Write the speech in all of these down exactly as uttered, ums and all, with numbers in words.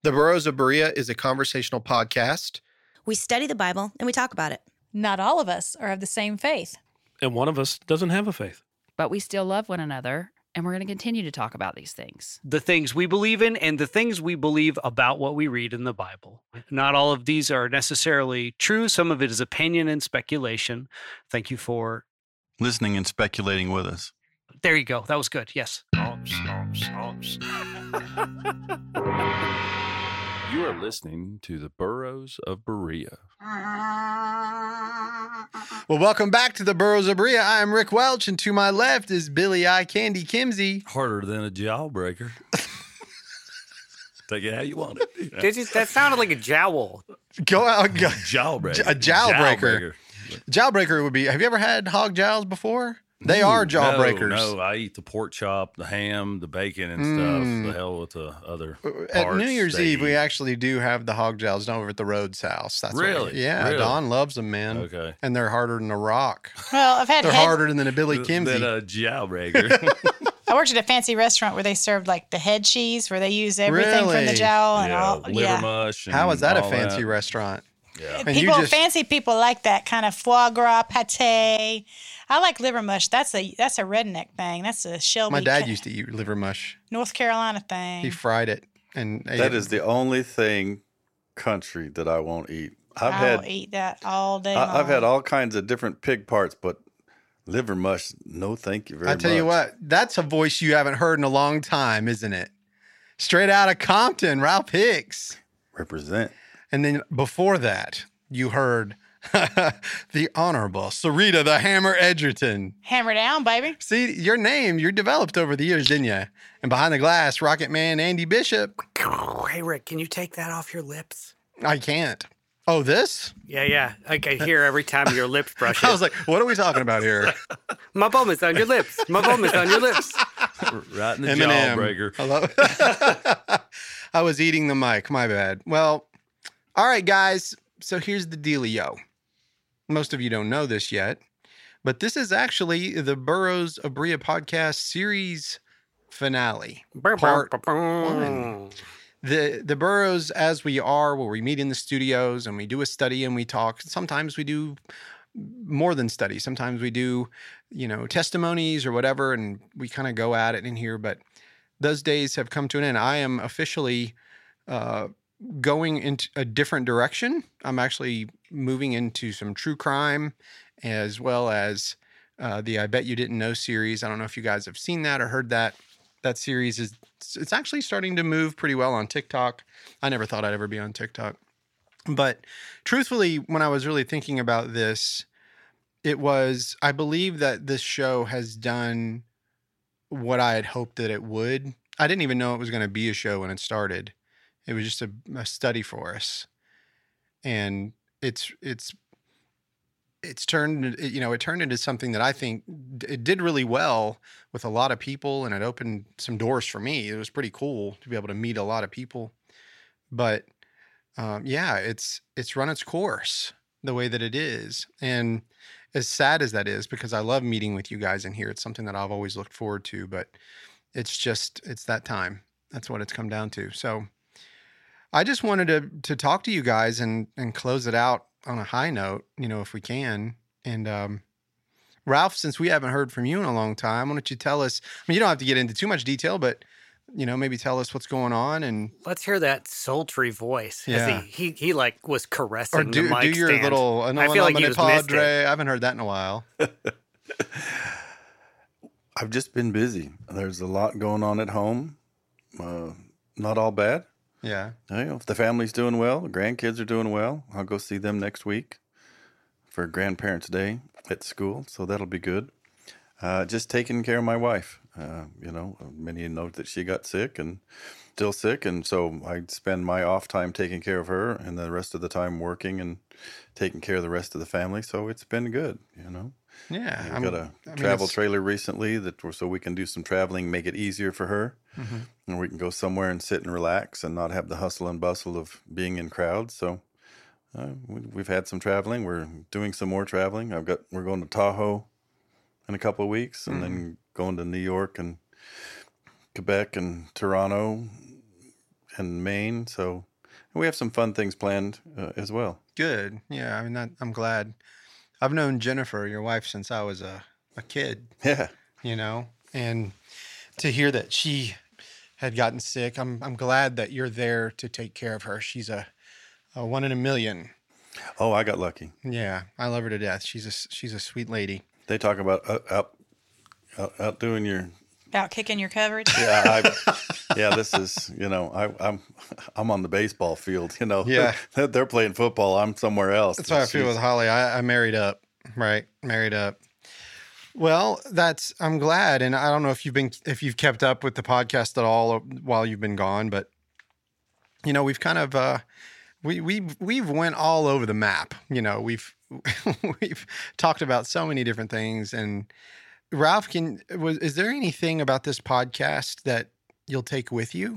The Burros of Berea is a conversational podcast. We study the Bible and we talk about it. Not all of us are of the same faith. And one of us doesn't have a faith. But we still love one another, and we're going to continue to talk about these things. The things we believe in and the things we believe about what we read in the Bible. Not all of these are necessarily true. Some of it is opinion and speculation. Thank you for listening and speculating with us. There you go. That was good. Yes. You are listening to the Burros of Berea. Well, welcome back to the Burros of Berea. I am Rick Welch, and to my left is Billy Eye Candy Kimsey. Harder than a jawbreaker. Take it how you want it. Did you, that sounded like a jowl. Go out. Go, Jawbreaker. a jawbreaker. Jawbreaker would be, have you ever had hog jows before? They Ooh, are jawbreakers. No, no, I eat the pork chop, the ham, the bacon and Mm. stuff. The hell with the other At parts New Year's they Eve, we eat. actually do have the hog jows over at the Rhodes house. That's what- Really? yeah, Really? Don loves them, man. Okay. And they're harder than a rock. Well, I've had They're head- harder than a Billy Kimsey. Than a jawbreaker. I worked at a fancy restaurant where they served like the head cheese, where they use everything from Really? the jowl and yeah, all. liver yeah. mush. And How is that a all fancy restaurant? Yeah. And you People, just- fancy people like that kind of foie gras pate. I like liver mush. That's a that's a redneck thing. That's a Shelby. My dad Ca- used to eat liver mush. North Carolina thing. He fried it. and ate That it. is the only thing country that I won't eat. I've I had will eat that all day long. I, I've had all kinds of different pig parts, but liver mush, no, thank you very I much. tell you what, that's a voice you haven't heard in a long time, isn't it? Straight out of Compton, Ralph Hicks. Represent. And then before that, you heard the Honorable Sarita the Hammer Edgerton. Hammer down, baby. See, your name, you developed over the years, didn't you? And behind the glass, Rocket Man Andy Bishop. Hey, Rick, can you take that off your lips? I can't. Oh, this? Yeah, yeah. I can hear every time your lips brush it. I was like, what are we talking about here? My bum is on your lips. My bum is on your lips. Right in the Eminem. jawbreaker. Hello? I was eating the mic. My bad. Well, all right, guys. So here's the dealio. Most of you don't know this yet, but this is actually the Burros of Berea podcast series finale. Part one. The the Burros, as we are, where we meet in the studios and we do a study and we talk. Sometimes we do more than study. Sometimes we do, you know, testimonies or whatever, and we kind of go at it in here. But those days have come to an end. I am officially uh, going into a different direction. I'm actually moving into some true crime, as well as uh, the I Bet You Didn't Know series. I don't know if you guys have seen that or heard that. That series is, it's actually starting to move pretty well on TikTok. I never thought I'd ever be on TikTok. But truthfully, when I was really thinking about this, it was, I believe that this show has done what I had hoped that it would. I didn't even know it was going to be a show when it started. It was just a, a study for us. And it's, it's, it's turned, you know, it turned into something that I think it did really well with a lot of people, and it opened some doors for me. It was pretty cool to be able to meet a lot of people. But um, yeah, it's it's run its course the way that it is. And as sad as that is, because I love meeting with you guys in here, it's something that I've always looked forward to, but it's just, it's that time. That's what it's come down to. So I just wanted to to talk to you guys and and close it out on a high note, you know, if we can. And um, Ralph, since we haven't heard from you in a long time, why don't you tell us, I mean, you don't have to get into too much detail, but, you know, maybe tell us what's going on. And Let's hear that sultry voice. Yeah. As he, he, he like was caressing or do, the mic do your stand. little, uh, I feel like he was missed Padre. it. I haven't heard that in a while. I've just been busy. There's a lot going on at home. Uh, not all bad. Yeah. You know, if the family's doing well, the grandkids are doing well, I'll go see them next week for Grandparents' Day at school, so that'll be good. Uh, just taking care of my wife. Uh, you know, many know that she got sick and still sick, and so I spend my off time taking care of her and the rest of the time working and taking care of the rest of the family, so it's been good, you know. Yeah. I I'm- got a I mean, travel it's- trailer recently that we're, so we can do some traveling, make it easier for her. Mhm. And we can go somewhere and sit and relax and not have the hustle and bustle of being in crowds. So uh, we, we've had some traveling. We're doing some more traveling. I've got we're going to Tahoe in a couple of weeks, and Mhm. then going to New York and Quebec and Toronto in Maine. So we have some fun things planned uh, as well. Good. Yeah. I mean, that, I'm glad. I've known Jennifer, your wife, since I was a, a kid, Yeah. you know, and to hear that she had gotten sick, I'm I'm glad that you're there to take care of her. She's a, a one in a million. Oh, I got lucky. Yeah. I love her to death. She's a, she's a sweet lady. They talk about out, out, out, outdoing your. About kicking your coverage. Yeah, I, yeah. This is, you know, I, I'm, I'm on the baseball field. You know, Yeah. they're, they're playing football. I'm somewhere else. That's how I feel She's- with Holly. I, I married up, right? Married up. Well, that's, I'm glad. And I don't know if you've been, if you've kept up with the podcast at all while you've been gone, but you know, we've kind of, uh, we, we, we've went all over the map. You know, we've, we've talked about so many different things. And Ralph, can, was, is there anything about this podcast that you'll take with you?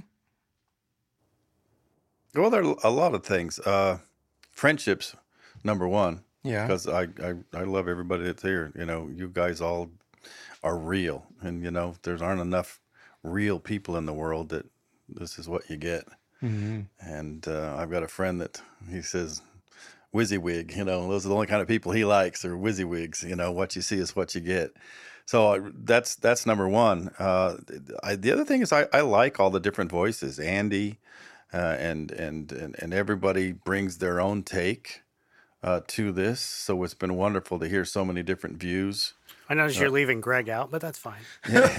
Well, there are a lot of things. Uh, friendships, number one. Yeah. Because I, I, I love everybody that's here. You know, you guys all are real. And, you know, there aren't enough real people in the world that this is what you get. Mm-hmm. And uh, I've got a friend that he says, WYSIWYG, you know, those are the only kind of people he likes are WYSIWYGs. You know, what you see is what you get. So I, that's that's number one. Uh, I, the other thing is I, I like all the different voices. Andy uh, and, and, and, and everybody brings their own take uh, to this. So it's been wonderful to hear so many different views. I notice you're leaving Greg out, but that's fine.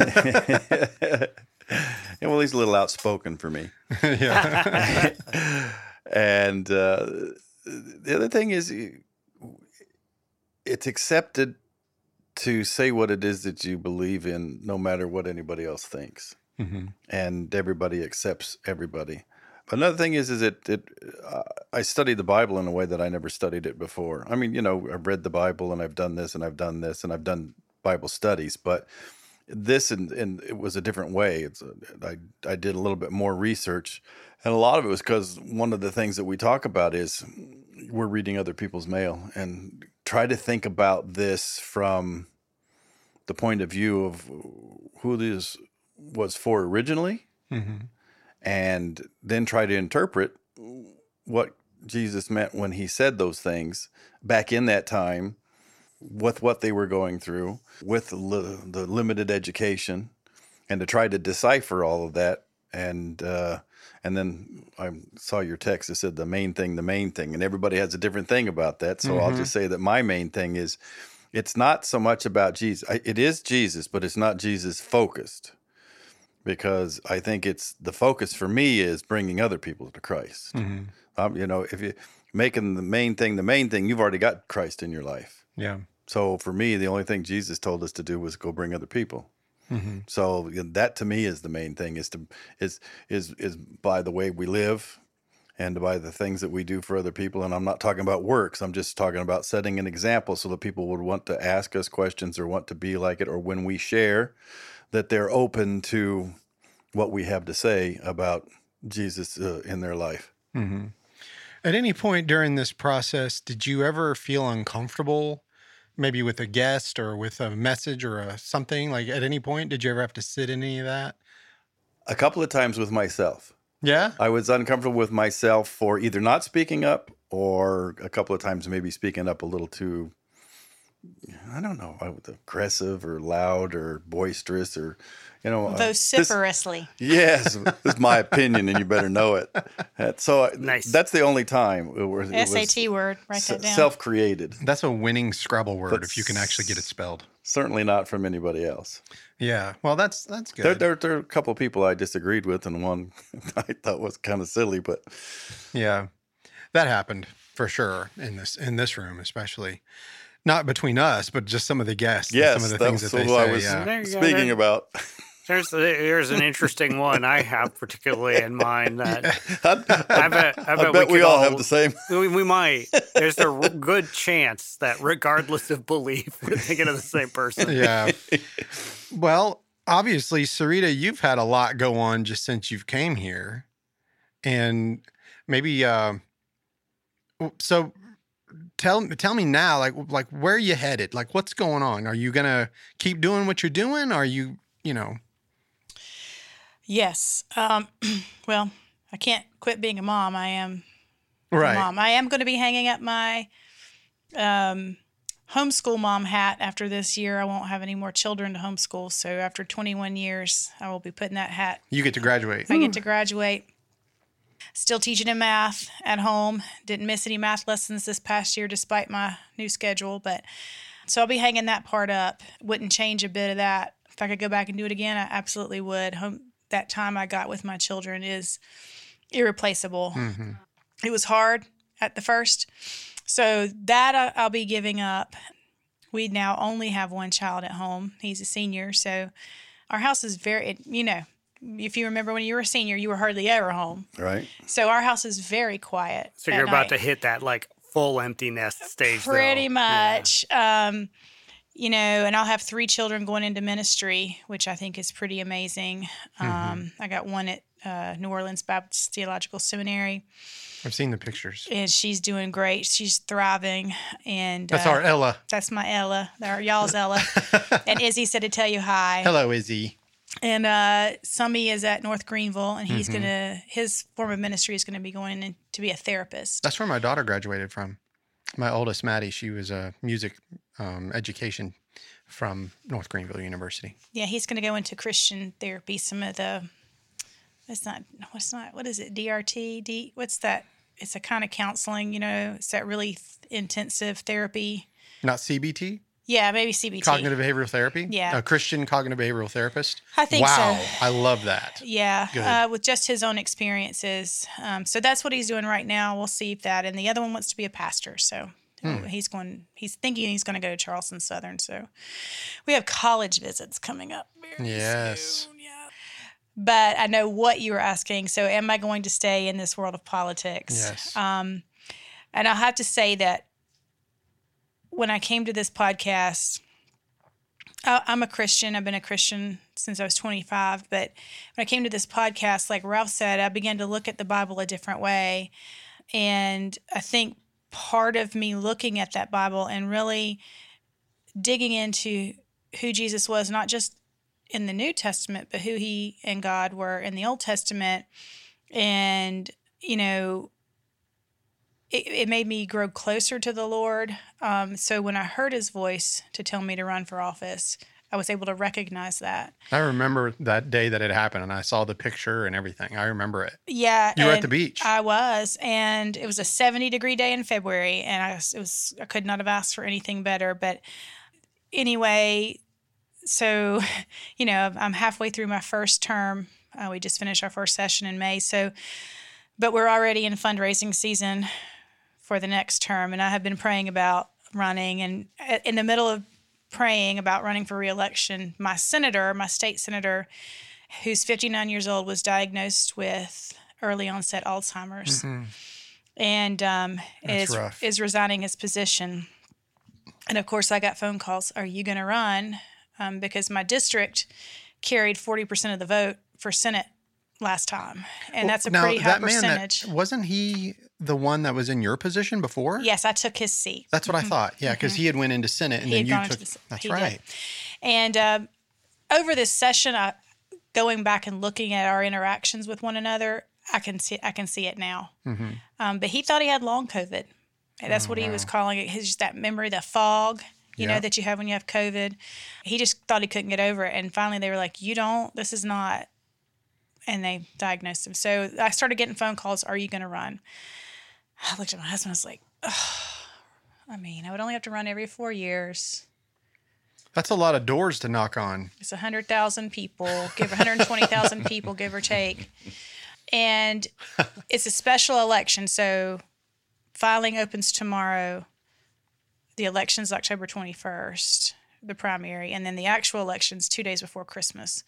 Yeah, well, he's a little outspoken for me. Yeah. And uh, the other thing is it's accepted to say what it is that you believe in, no matter what anybody else thinks. Mm-hmm. And everybody accepts everybody. Another thing is, is it, it uh, I studied the Bible in a way that I never studied it before. I mean, you know, I've read the Bible and I've done this and I've done this and I've done Bible studies, but this and, and it was a different way. It's a, I, I did a little bit more research, and a lot of it was because one of the things that we talk about is we're reading other people's mail and try to think about this from the point of view of who this was for originally, Mm-hmm. and then try to interpret what Jesus meant when he said those things back in that time with what they were going through, with the, li- the limited education, and to try to decipher all of that. And uh, and then I saw your text that said the main thing, the main thing, and everybody has a different thing about that. So I'll just say that my main thing is it's not so much about Jesus. I, it is Jesus, but it's not Jesus focused, because I think it's the focus for me is bringing other people to Christ. Mm-hmm. Um, you know, if you're making the main thing the main thing, you've already got Christ in your life. Yeah. So for me, the only thing Jesus told us to do was go bring other people. Mm-hmm. So that to me is the main thing, is to is is is by the way we live and by the things that we do for other people. And I'm not talking about works. I'm just talking about setting an example so that people would want to ask us questions or want to be like it, or when we share, that they're open to what we have to say about Jesus uh, in their life. Mm-hmm. At any point during this process, did you ever feel uncomfortable, maybe with a guest or with a message or a something? Like at any point, did you ever have to sit in any of that? A couple of times with myself. Yeah. I was uncomfortable with myself for either not speaking up or a couple of times maybe speaking up a little too, I don't know, aggressive or loud or boisterous or, you know. uh, this- Vociferously. Yes, this is my opinion, and you better know it. Uh, So I- Nice. that's the only time it was, it was S A T word. Write that down. self-created. That's a winning Scrabble word But if you can actually get it spelled. Certainly not from anybody else. Yeah. Well, that's that's good. There, there, there are a couple of people I disagreed with, and one I thought was kind of silly, but Yeah, that happened for sure in this in this room, especially not between us, but just some of the guests. and yes, some of the that things was that they who say. I was yeah. There you go. speaking There- about. There's there's an interesting one I have particularly in mind that I, I bet I bet, I bet we, could all have the same. We, we might. There's a r- good chance that regardless of belief, we're thinking of the same person. Yeah. Well, obviously, Sarita, you've had a lot go on just since you've came here, and maybe uh, so. Tell tell me now, like like where are you headed? Like what's going on? Are you gonna keep doing what you're doing? Are you you know? Yes. Um, well, I can't quit being a mom. I am Right. a mom. I am going to be hanging up my um, homeschool mom hat after this year. I won't have any more children to homeschool. So after twenty-one years, I will be putting that hat. You get to graduate. I get to graduate. Still teaching in math at home. Didn't miss any math lessons this past year despite my new schedule. But so I'll be hanging that part up. Wouldn't change a bit of that. If I could go back and do it again, I absolutely would. Home, that time I got with my children is irreplaceable. Mm-hmm. It was hard at the first. So that I- I'll be giving up. We now only have one child at home. He's a senior. So our house is very, you know, if you remember when you were a senior, you were hardly ever home. Right. So our house is very quiet. So at you're about night. to hit that like full empty nest stage. Pretty though. much. Um, you know, and I'll have three children going into ministry, which I think is pretty amazing. Um, Mm-hmm. I got one at uh, New Orleans Baptist Theological Seminary, I've seen the pictures. and she's doing great. She's thriving, and That's uh, our Ella. that's my Ella, our y'all's Ella. And Izzy said to tell you hi. Hello, Izzy. And uh, Summy is at North Greenville, and he's Mhm. gonna his form of ministry is gonna be going in to be a therapist. That's where my daughter graduated from. My oldest, Maddie, she was a music um, education from North Greenville University. Yeah, he's going to go into Christian therapy. Some of the, it's not, what's not, what is it? D R T? D, what's that? It's a kind of counseling, you know, it's that really th- intensive therapy. Not C B T? Yeah, maybe C B T. Cognitive behavioral therapy? Yeah. A Christian cognitive behavioral therapist? I think wow, so. I love that. Yeah, Good. uh, with just his own experiences. Um, so that's what he's doing right now. We'll see if that. And the other one wants to be a pastor. So Hmm. he's going, he's thinking he's going to go to Charleston Southern. So we have college visits coming up very Yes. soon. Yeah. But I know what you were asking. So am I going to stay in this world of politics? Yes. Um, and I'll have to say that when I came to this podcast, I- I'm a Christian. I've been a Christian since I was twenty-five. But when I came to this podcast, like Ralph said, I began to look at the Bible a different way. And I think part of me looking at that Bible and really digging into who Jesus was, not just in the New Testament, but who he and God were in the Old Testament. And, you know, it, it made me grow closer to the Lord. Um, so when I heard his voice to tell me to run for office, I was able to recognize that. I remember that day that it happened, and I saw the picture and everything. I remember it. Yeah, You were at and the beach. I was, and it was a seventy degree day in February, and I was, it was I could not have asked for anything better. But anyway, so you know, I'm halfway through my first term. Uh, we just finished our first session in May, so but we're already in fundraising season for the next term, and I have been praying about running. And in the middle of praying about running for reelection, my senator, my state senator, who's fifty-nine years old, was diagnosed with early onset Alzheimer's, Mhm. and um, That's is rough. is resigning his position. And of course, I got phone calls. Are you going to run? Um, because my district carried forty percent of the vote for Senate last time, and that's a Now, pretty high that man, percentage. that, wasn't he the one that was in your position before? Yes, I took his seat. That's what I thought. Yeah, because he had went into Senate, and He then had you gone into took. the- That's he did. right. And um, over this session, I, going back and looking at our interactions with one another, I can see I can see it now. Mm-hmm. Um, but he thought he had long COVID. And that's Oh, what he was wow. calling it. His just that memory, the fog, you Yeah. know, that you have when you have COVID. He just thought he couldn't get over it. And finally, they were like, "You don't. This is not." And they diagnosed him. So I started getting phone calls. Are you going to run? I looked at my husband. I was like, oh, I mean, I would only have to run every four years. That's a lot of doors to knock on. It's one hundred thousand people, give one hundred twenty thousand people, give or take. And it's a special election. So filing opens tomorrow. The election's October twenty-first, the primary. And then the actual election's two days before Christmas.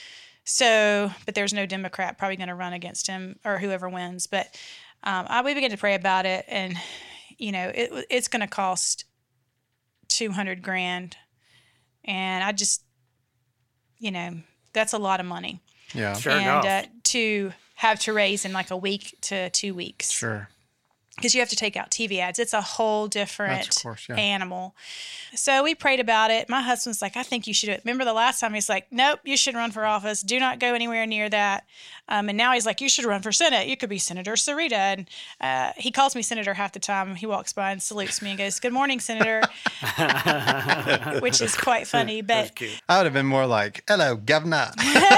So, but there's no Democrat probably going to run against him or whoever wins. But um, I, we began to pray about it. And, you know, it, it's going to cost two hundred grand. And I just, you know, that's a lot of money. Yeah. Sure and enough. uh, to have to raise in like a week to two weeks. Sure. because you have to take out T V ads. It's a whole different That's of course, yeah. animal. So we prayed about it. My husband's like, I think you should do it. Remember the last time he's like, nope, you should run for office. Do not go anywhere near that. Um, and now he's like, you should run for Senate. You could be Senator Sarita. And uh, he calls me Senator half the time. He walks by and salutes me and goes, good morning, Senator, which is quite funny. But I would have been more like, hello, governor.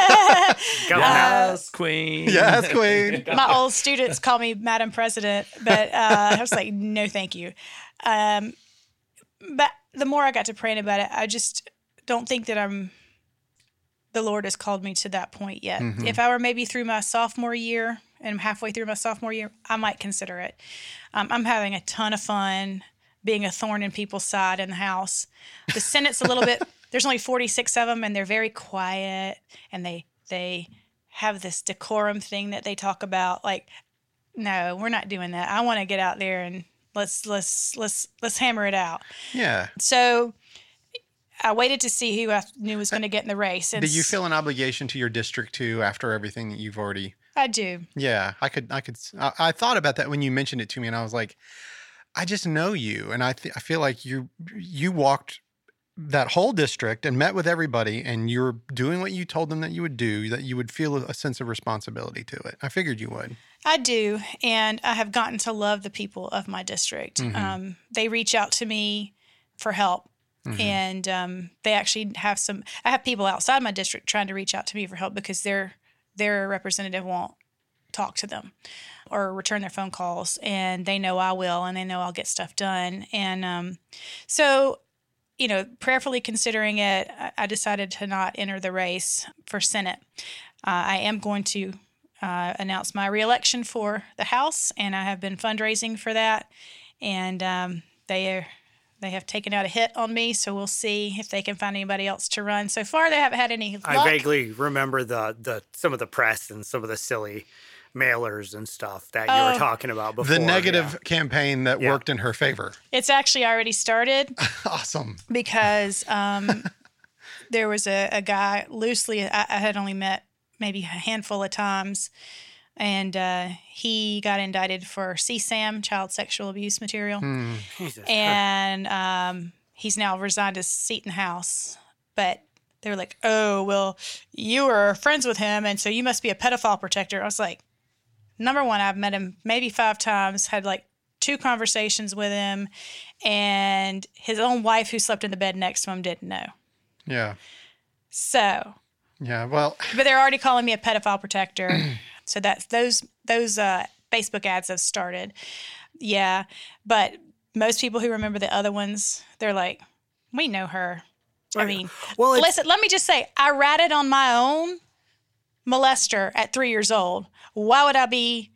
Yes, queen. Yes, queen. my old students call me Madam President, but uh, I was like, no, thank you. Um, but the more I got to praying about it, I just don't think that I'm, the Lord has called me to that point yet. Mhm. If I were maybe through my sophomore year and halfway through my sophomore year, I might consider it. Um, I'm having a ton of fun being a thorn in people's side in the House. The Senate's a little bit, there's only forty-six of them, and they're very quiet, and they they have this decorum thing that they talk about. Like, no, we're not doing that. I want to get out there and let's let's let's let's hammer it out. Yeah. So I waited to see who I knew was going to get in the race. And Do you feel an obligation to your district too after everything that you've already? I do. Yeah, I could. I could. I, I thought about that when you mentioned it to me, and I was like, I just know you, and I th- I feel like you you walked that whole district and met with everybody, and you're doing what you told them that you would do. That you would feel a sense of responsibility to it. I figured you would. I do, and I have gotten to love the people of my district. Mhm. Um, they reach out to me for help. Mhm. And um, they actually have some. I have people outside my district trying to reach out to me for help because their their representative won't talk to them or return their phone calls, and they know I will, and they know I'll get stuff done. And um, so, you know, prayerfully considering it, I, I decided to not enter the race for Senate. Uh, I am going to uh, announce my reelection for the House, and I have been fundraising for that, and um, they are. They have taken out a hit on me, so we'll see if they can find anybody else to run. So far, they haven't had any luck. I vaguely remember the, the some of the press and some of the silly mailers and stuff that you Oh. were talking about before. The negative yeah. campaign that Yeah. worked in her favor. It's actually already started Awesome. because um, there was a, a guy loosely I, I had only met maybe a handful of times, and uh, he got indicted for C SAM, child sexual abuse material. Hmm. Jesus. And um, he's now resigned his seat in the House. But they were like, oh, well, you were friends with him, and so you must be a pedophile protector. I was like, number one, I've met him maybe five times, had like two conversations with him, and his own wife who slept in the bed next to him didn't know. Yeah. So, Yeah. Well, but they're already calling me a pedophile protector. So that's those those uh, Facebook ads have started. Yeah, but most people who remember the other ones, they're like, we know her. I mean, well, it's- listen, let me just say, I ratted on my own molester at three years old. Why would I be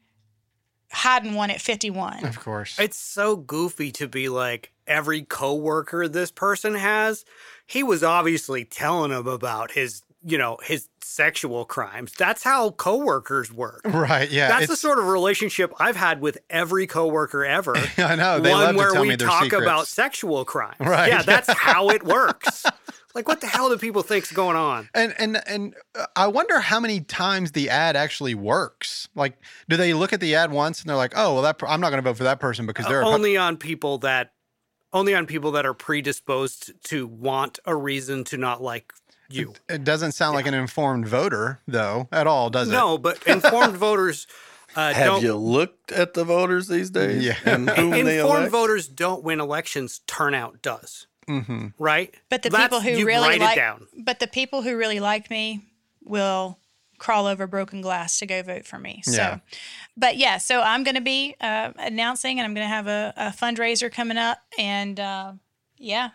hiding one at fifty-one? of course. It's so goofy to be like every coworker this person has. He was obviously telling him about his, you know, his sexual crimes. That's how coworkers work. Right. Yeah. That's the it's- sort of relationship I've had with every coworker ever. I know. They One love to where tell we me their talk secrets. about sexual crimes. Right. Yeah, that's how it works. Like, what the hell do people think's going on? And and and uh, I wonder how many times the ad actually works. Like, do they look at the ad once and they're like, "Oh, well, that per- I'm not going to vote for that person because they're a pu- only on people that only on people that are predisposed to want a reason to not like you. It doesn't sound like an informed voter, though, at all, does it? No, but informed voters uh, Have don't. you looked at the voters these days? Yeah. And whom they Informed elect? voters don't win elections. Turnout does, Mm-hmm. right? But the That's- people who you really write like, it down. but the people who really like me will crawl over broken glass to go vote for me. So, Yeah. but yeah, so I'm going to be uh, announcing, and I'm going to have a, a fundraiser coming up, and uh, yeah,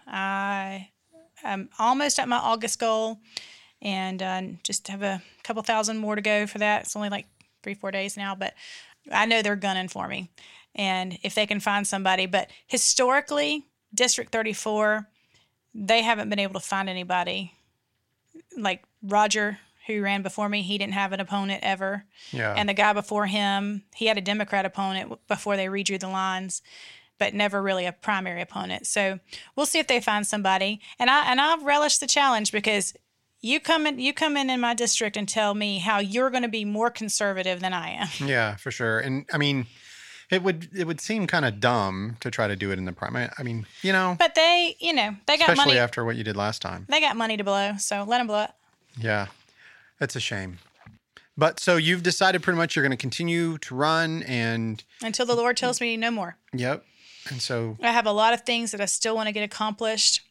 I am almost at my August goal, and uh, just have a couple thousand more to go for that. It's only like three, four days now, but I know they're gunning for me, and if they can find somebody, but historically, District thirty-four, they haven't been able to find anybody. Like Roger, who ran before me, he didn't have an opponent ever. Yeah. And the guy before him, he had a Democrat opponent before they redrew the lines, but never really a primary opponent. So we'll see if they find somebody. And I and I relish the challenge because you come in you come in in my district and tell me how you're going to be more conservative than I am. Yeah, for sure. And I mean, It would it would seem kind of dumb to try to do it in the prime. I, I mean, you know, But they, you know, they got especially money. after what you did last time. They got money to blow, so let them blow it. Yeah, it's a shame. But so you've decided pretty much you're going to continue to run, and Until the Lord tells me no more. yep. And so I have a lot of things that I still want to get accomplished.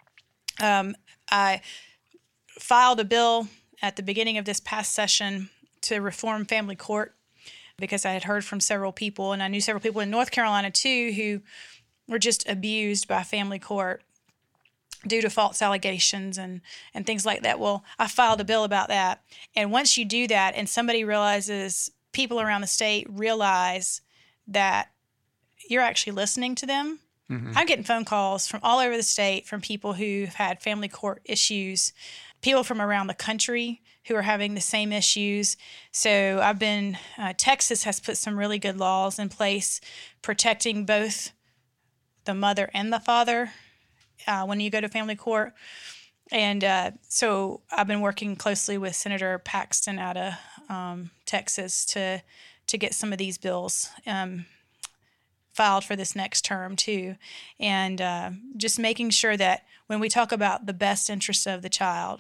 Um, I filed a bill at the beginning of this past session to reform family court because I had heard from several people, and I knew several people in North Carolina too who were just abused by family court due to false allegations and, and things like that. Well, I filed a bill about that. And once you do that and somebody realizes, people around the state realize that you're actually listening to them. Mm-hmm. I'm getting phone calls from all over the state from people who've had family court issues, people from around the country who are having the same issues. So I've been, uh, Texas has put some really good laws in place protecting both the mother and the father uh, when you go to family court. And uh, so I've been working closely with Senator Paxton out of um, Texas to to get some of these bills um, filed for this next term too, and uh, just making sure that when we talk about the best interests of the child,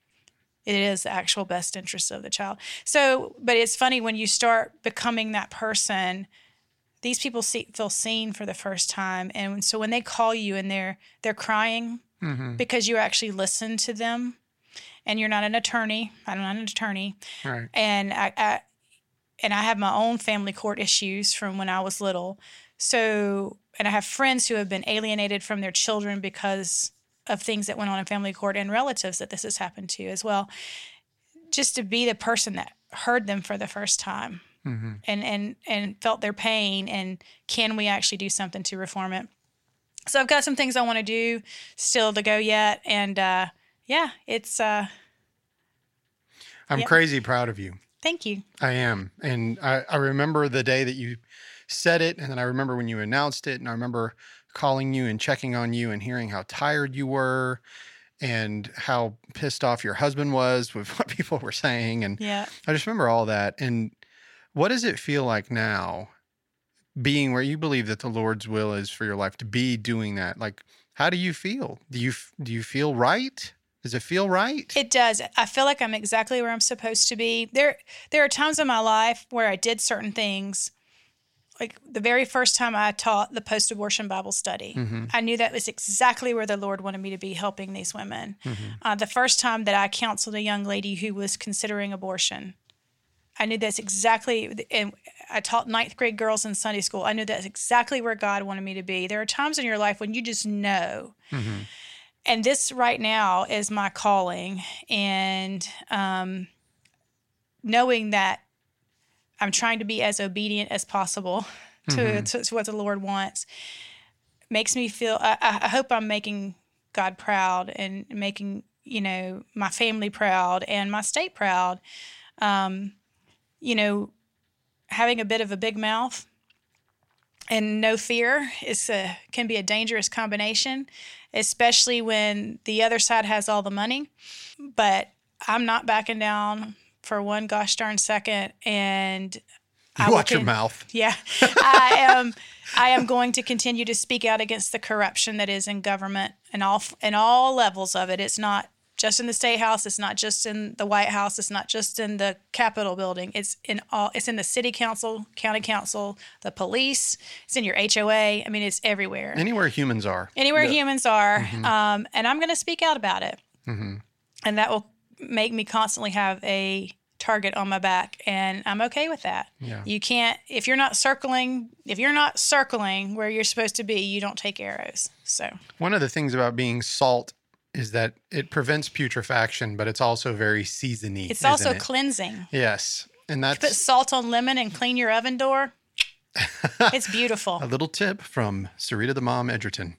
it is the actual best interests of the child. So, but it's funny when you start becoming that person, these people see, feel seen for the first time, and so when they call you and they're they're crying mm-hmm. because you actually listen to them, and you're not an attorney. I'm not an attorney, right? And I, I and I have my own family court issues from when I was little. So, and I have friends who have been alienated from their children because of things that went on in family court, and relatives that this has happened to as well. Just to be the person that heard them for the first time mm-hmm. and, and, and felt their pain, and can we actually do something to reform it? So I've got some things I want to do still to go yet. And uh, yeah, it's... Uh, I'm yeah. crazy proud of you. Thank you. I am. And I, I remember the day that you said it, and then I remember when you announced it, and I remember calling you and checking on you and hearing how tired you were and how pissed off your husband was with what people were saying. And yeah. I just remember all that. And what does it feel like now, being where you believe that the Lord's will is for your life, to be doing that? Like, how do you feel? Do you do you feel right? Does it feel right? It does. I feel like I'm exactly where I'm supposed to be. There there are times in my life where I did certain things. Like the very first time I taught the post-abortion Bible study, mm-hmm. I knew that was exactly where the Lord wanted me to be, helping these women. Mm-hmm. Uh, the first time that I counseled a young lady who was considering abortion, I knew that's exactly, and I taught ninth grade girls in Sunday school. I knew that's exactly where God wanted me to be. There are times in your life when you just know. Mm-hmm. And this right now is my calling, and um, knowing that I'm trying to be as obedient as possible to, mm-hmm. to, to what the Lord wants makes me feel, I, I hope I'm making God proud and making, you know, my family proud and my state proud. Um, you know, having a bit of a big mouth and no fear is a, can be a dangerous combination, especially when the other side has all the money. But I'm not backing down for one gosh darn second, and you I watch can, your mouth. Yeah, I am. I am going to continue to speak out against the corruption that is in government and all and all levels of it. It's not just in the State House. It's not just in the White House. It's not just in the Capitol building. It's in all. It's in the City Council, County Council, the police. It's in your H O A. I mean, it's everywhere. Anywhere humans are. Anywhere yeah. humans are, mm-hmm. um, and I'm going to speak out about it, mm-hmm. and that will make me constantly have a target on my back, and I'm okay with that. Yeah. You can't, if you're not circling, if you're not circling where you're supposed to be, you don't take arrows. So one of the things about being salt is that it prevents putrefaction, but it's also very seasoning. It's also it? cleansing. Yes. And that's put salt on lemon and clean your oven door. It's beautiful. A little tip from Sarita the Mom Edgerton.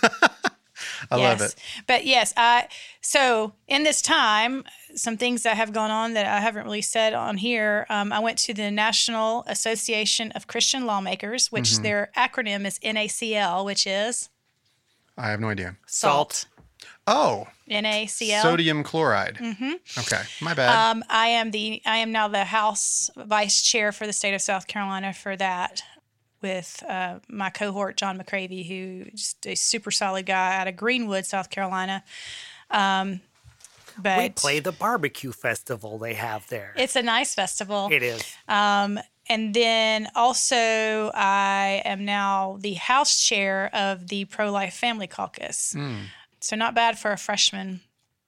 I yes. love it. But yes, I so in this time, some things that have gone on that I haven't really said on here. Um, I went to the National Association of Christian Lawmakers, which mm-hmm. their acronym is N A C L, which is? I have no idea. Salt. Oh. N A C L. Sodium chloride. Mm-hmm. Okay, my bad. Um, I am the I am now the House Vice Chair for the state of South Carolina for that, with uh, my cohort, John McCravey, who is a super solid guy out of Greenwood, South Carolina. Um, but We play the barbecue festival they have there. It's a nice festival. It is. Um, and then also, I am now the house chair of the Pro-Life Family Caucus. Mm. So not bad for a freshman.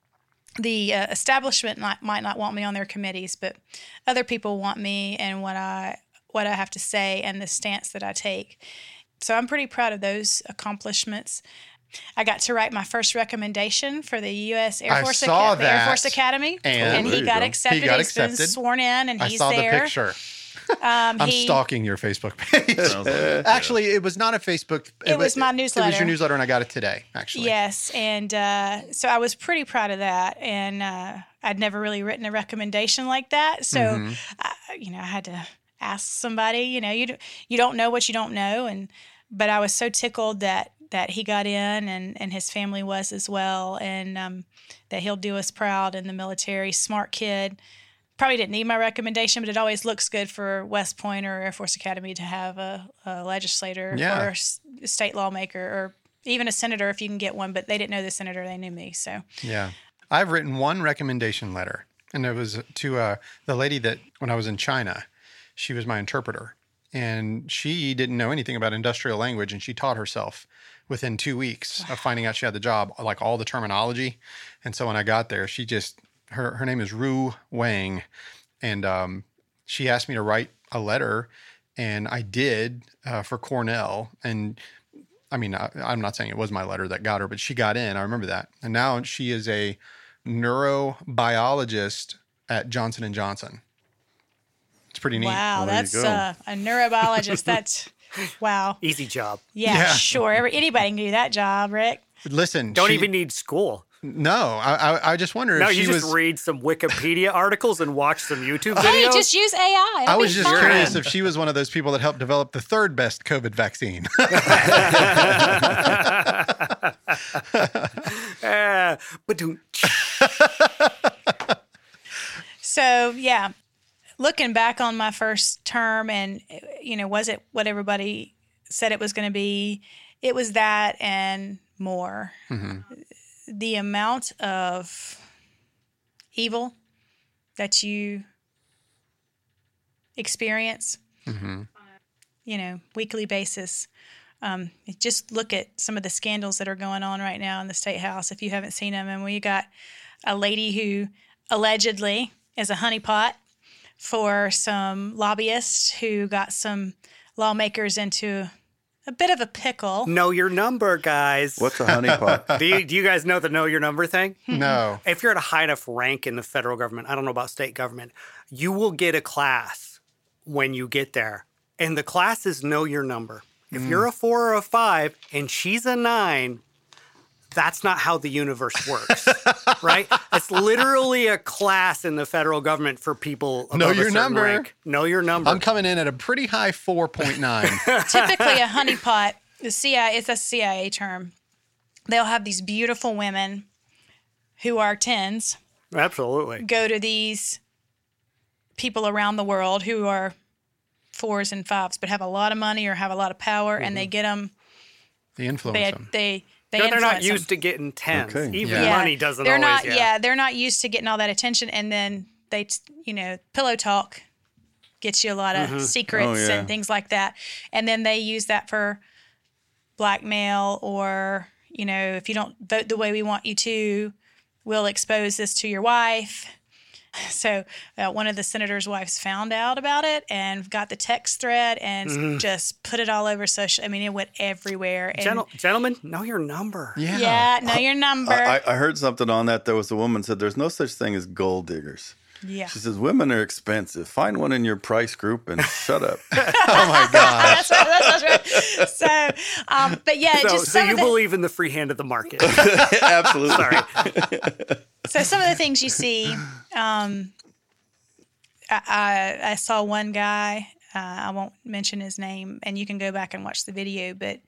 The uh, establishment not, might not want me on their committees, but other people want me and what I what I have to say and the stance that I take. So I'm pretty proud of those accomplishments. I got to write my first recommendation for the U S Air I Force, saw Aca- the Air that. Force Academy, And- Oh, he there got you go. accepted. He got He's been accepted. sworn in, and I he's saw there. the picture. Um, I'm he, stalking your Facebook page. Sounds like- Actually, it was not a Facebook. It was my It was newsletter. your newsletter, and I got it today, actually. Yes, and uh, so I was pretty proud of that, and uh, I'd never really written a recommendation like that, so Mhm. I, you know I had to ask somebody. You know, you d- you don't know what you don't know, and but I was so tickled that that he got in, and and his family was as well, and um, that he'll do us proud in the military. Smart kid. Probably didn't need my recommendation, but it always looks good for West Point or Air Force Academy to have a, a legislator Yeah. or a s- state lawmaker or even a senator if you can get one. But they didn't know the senator; they knew me. So Yeah. I've written one recommendation letter, and it was to uh, the lady that when I was in China, she was my interpreter, and she didn't know anything about industrial language, and she taught herself within two weeks of finding out she had the job, like all the terminology. And so when I got there, she just her her name is Ru Wang, and um, she asked me to write a letter, and I did uh, for Cornell. And I mean, I, I'm not saying it was my letter that got her, but she got in. I remember that. And now she is a neurobiologist at Johnson and Johnson. It's pretty neat. wow, Well, there you that's go. uh, a neurobiologist. That's wow. Easy job. Yeah, Yeah. sure. Every, anybody can do that job, Rick. Listen, Don't she- even need school. No, I, I, I just wonder No, if she you just was. read some Wikipedia articles and watch some YouTube videos. Hey, just use A I. It'll I was be just fine. curious if she was one of those people that helped develop the third best COVID vaccine. uh, but don't. So yeah, looking back on my first term, and you know, was it what everybody said it was going to be? It was that and more. Mm-hmm. The amount of evil that you experience, Mm-hmm. you know, weekly basis. Um, just look at some of the scandals that are going on right now in the State House if you haven't seen them. And we got a lady who allegedly is a honeypot for some lobbyists who got some lawmakers into a bit of a pickle. Know your number, guys. What's a honeypot? do, you, do you guys know the know your number thing? No. If you're at a high enough rank in the federal government, I don't know about state government, you will get a class when you get there. And the class is know your number. If you're a four or a five and she's a nine, that's not how the universe works, right? It's literally a class in the federal government for people above Know a your certain number. rank. Know your number. I'm coming in at a pretty high four point nine. Typically, a honeypot, the C I A, it's a C I A term. They'll have these beautiful women who are tens Absolutely. go to these people around the world who are fours and fives, but have a lot of money or have a lot of power, and they get them. The influence They them. they they. No, they're not influence 'em. used to getting tens. Okay. Even Yeah. money doesn't They're always. not. yeah. Yeah, they're not used to getting all that attention, and then they, t- you know, pillow talk gets you a lot of secrets Oh, yeah. and things like that, and then they use that for blackmail, or you know, if you don't vote the way we want you to, we'll expose this to your wife. So uh, one of the senator's wives found out about it and got the text thread and just put it all over social. I mean, it went everywhere. And Gentle- gentlemen, know your number. Yeah. yeah, know your number. I, I heard something on that. There was a woman said there's no such thing as gold diggers. yeah. She says women are expensive. Find one in your price group and shut up. Oh my God. That's right. That's right. So, um, but yeah, So, just so some you of the, believe in the free hand of the market. Absolutely. Sorry. so some of the things you see. Um, I, I I saw one guy. Uh, I won't mention his name, and you can go back and watch the video. But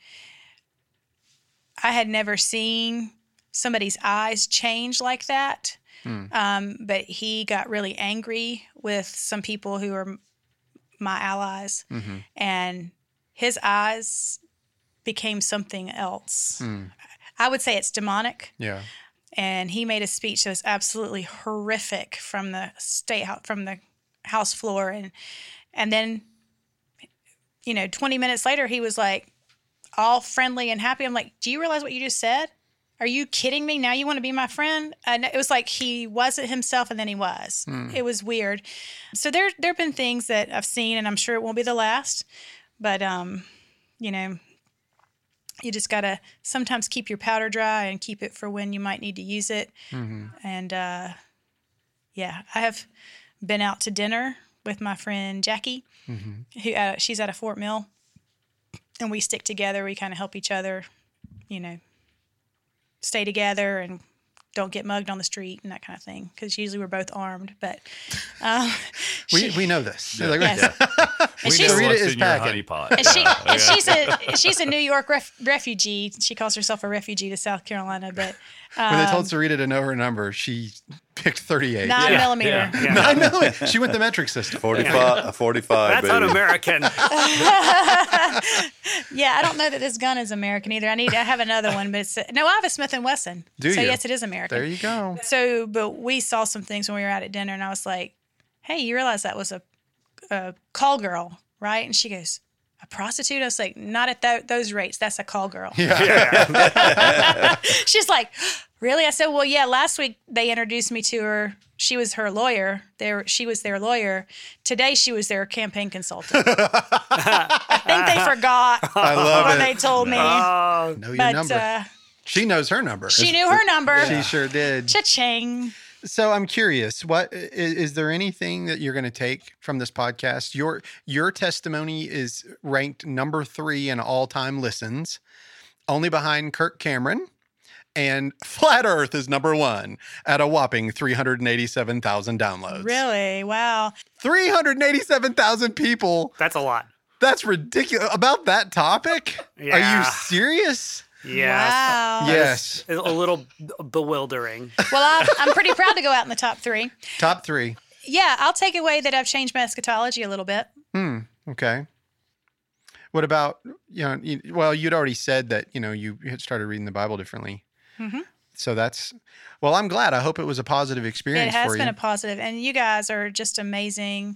I had never seen somebody's eyes change like that. Um, but he got really angry with some people who are my allies, Mm-hmm. and his eyes became something else. Mm. I would say it's demonic. Yeah. And he made a speech that was absolutely horrific from the state house, from the house floor, and and then, you know, twenty minutes later, he was like all friendly and happy. I'm like, do you realize what you just said? Are you kidding me? Now you want to be my friend? And it was like he wasn't himself, and then he was. Hmm. It was weird. So there there have been things that I've seen, and I'm sure it won't be the last. But um, you know, you just gotta sometimes keep your powder dry and keep it for when you might need to use it. Mm-hmm. And uh, yeah, I have been out to dinner with my friend Jackie, Mm-hmm. who uh, she's out of Fort Mill, and we stick together. We kind of help each other, you know, stay together and don't get mugged on the street and that kind of thing. Because usually we're both armed, but um, We she- we know this. Yeah. Like, Yes. We she's- know Rita what's is in your packing. honey pot. and she Yeah. and she's a she's a New York ref, refugee. She calls herself a refugee to South Carolina, but when they told um, Sarita to know her number, she picked thirty-eight. nine Yeah, millimeter. yeah. Yeah. Nine millimeter. She went the metric system. forty-five, a forty-five, That's baby. un-American. Yeah, I don't know that this gun is American either. I need I have another one, but it's no. I have a Smith and Wesson. Do so you? yes, it is American. There you go. So, but we saw some things when we were out at dinner, and I was like, "Hey, you realize that was a, a call girl, right?" And she goes, "A prostitute?" I was like, "Not at th- those rates. That's a call girl." She's like, "Really?" I said, "Well, yeah. Last week they introduced me to her. She was her lawyer. There, she was their lawyer. Today she was their campaign consultant. I think they forgot I love what it. they told me, Oh, Know your but number. uh, She knows her number. she knew her number. She sure did. Cha-ching. So I'm curious, what is, is there anything that you're going to take from this podcast? Your your testimony is ranked number three in all time listens, only behind Kirk Cameron, and Flat Earth is number one at a whopping three hundred eighty-seven thousand downloads. Really? Wow. three hundred eighty-seven thousand people. that's a lot. That's ridiculous. About that topic? Are you Yeah. serious? Yeah. Wow. Yes. A little bewildering. Well, I, I'm pretty proud to go out in the top three. Top three. Yeah, I'll take away that I've changed my eschatology a little bit. Hmm. Okay. What about, you know, you, well, you'd already said that, you know, you had started reading the Bible differently. Mhm. So that's, well, I'm glad. I hope it was a positive experience It has for been you. a positive, and you guys are just amazing.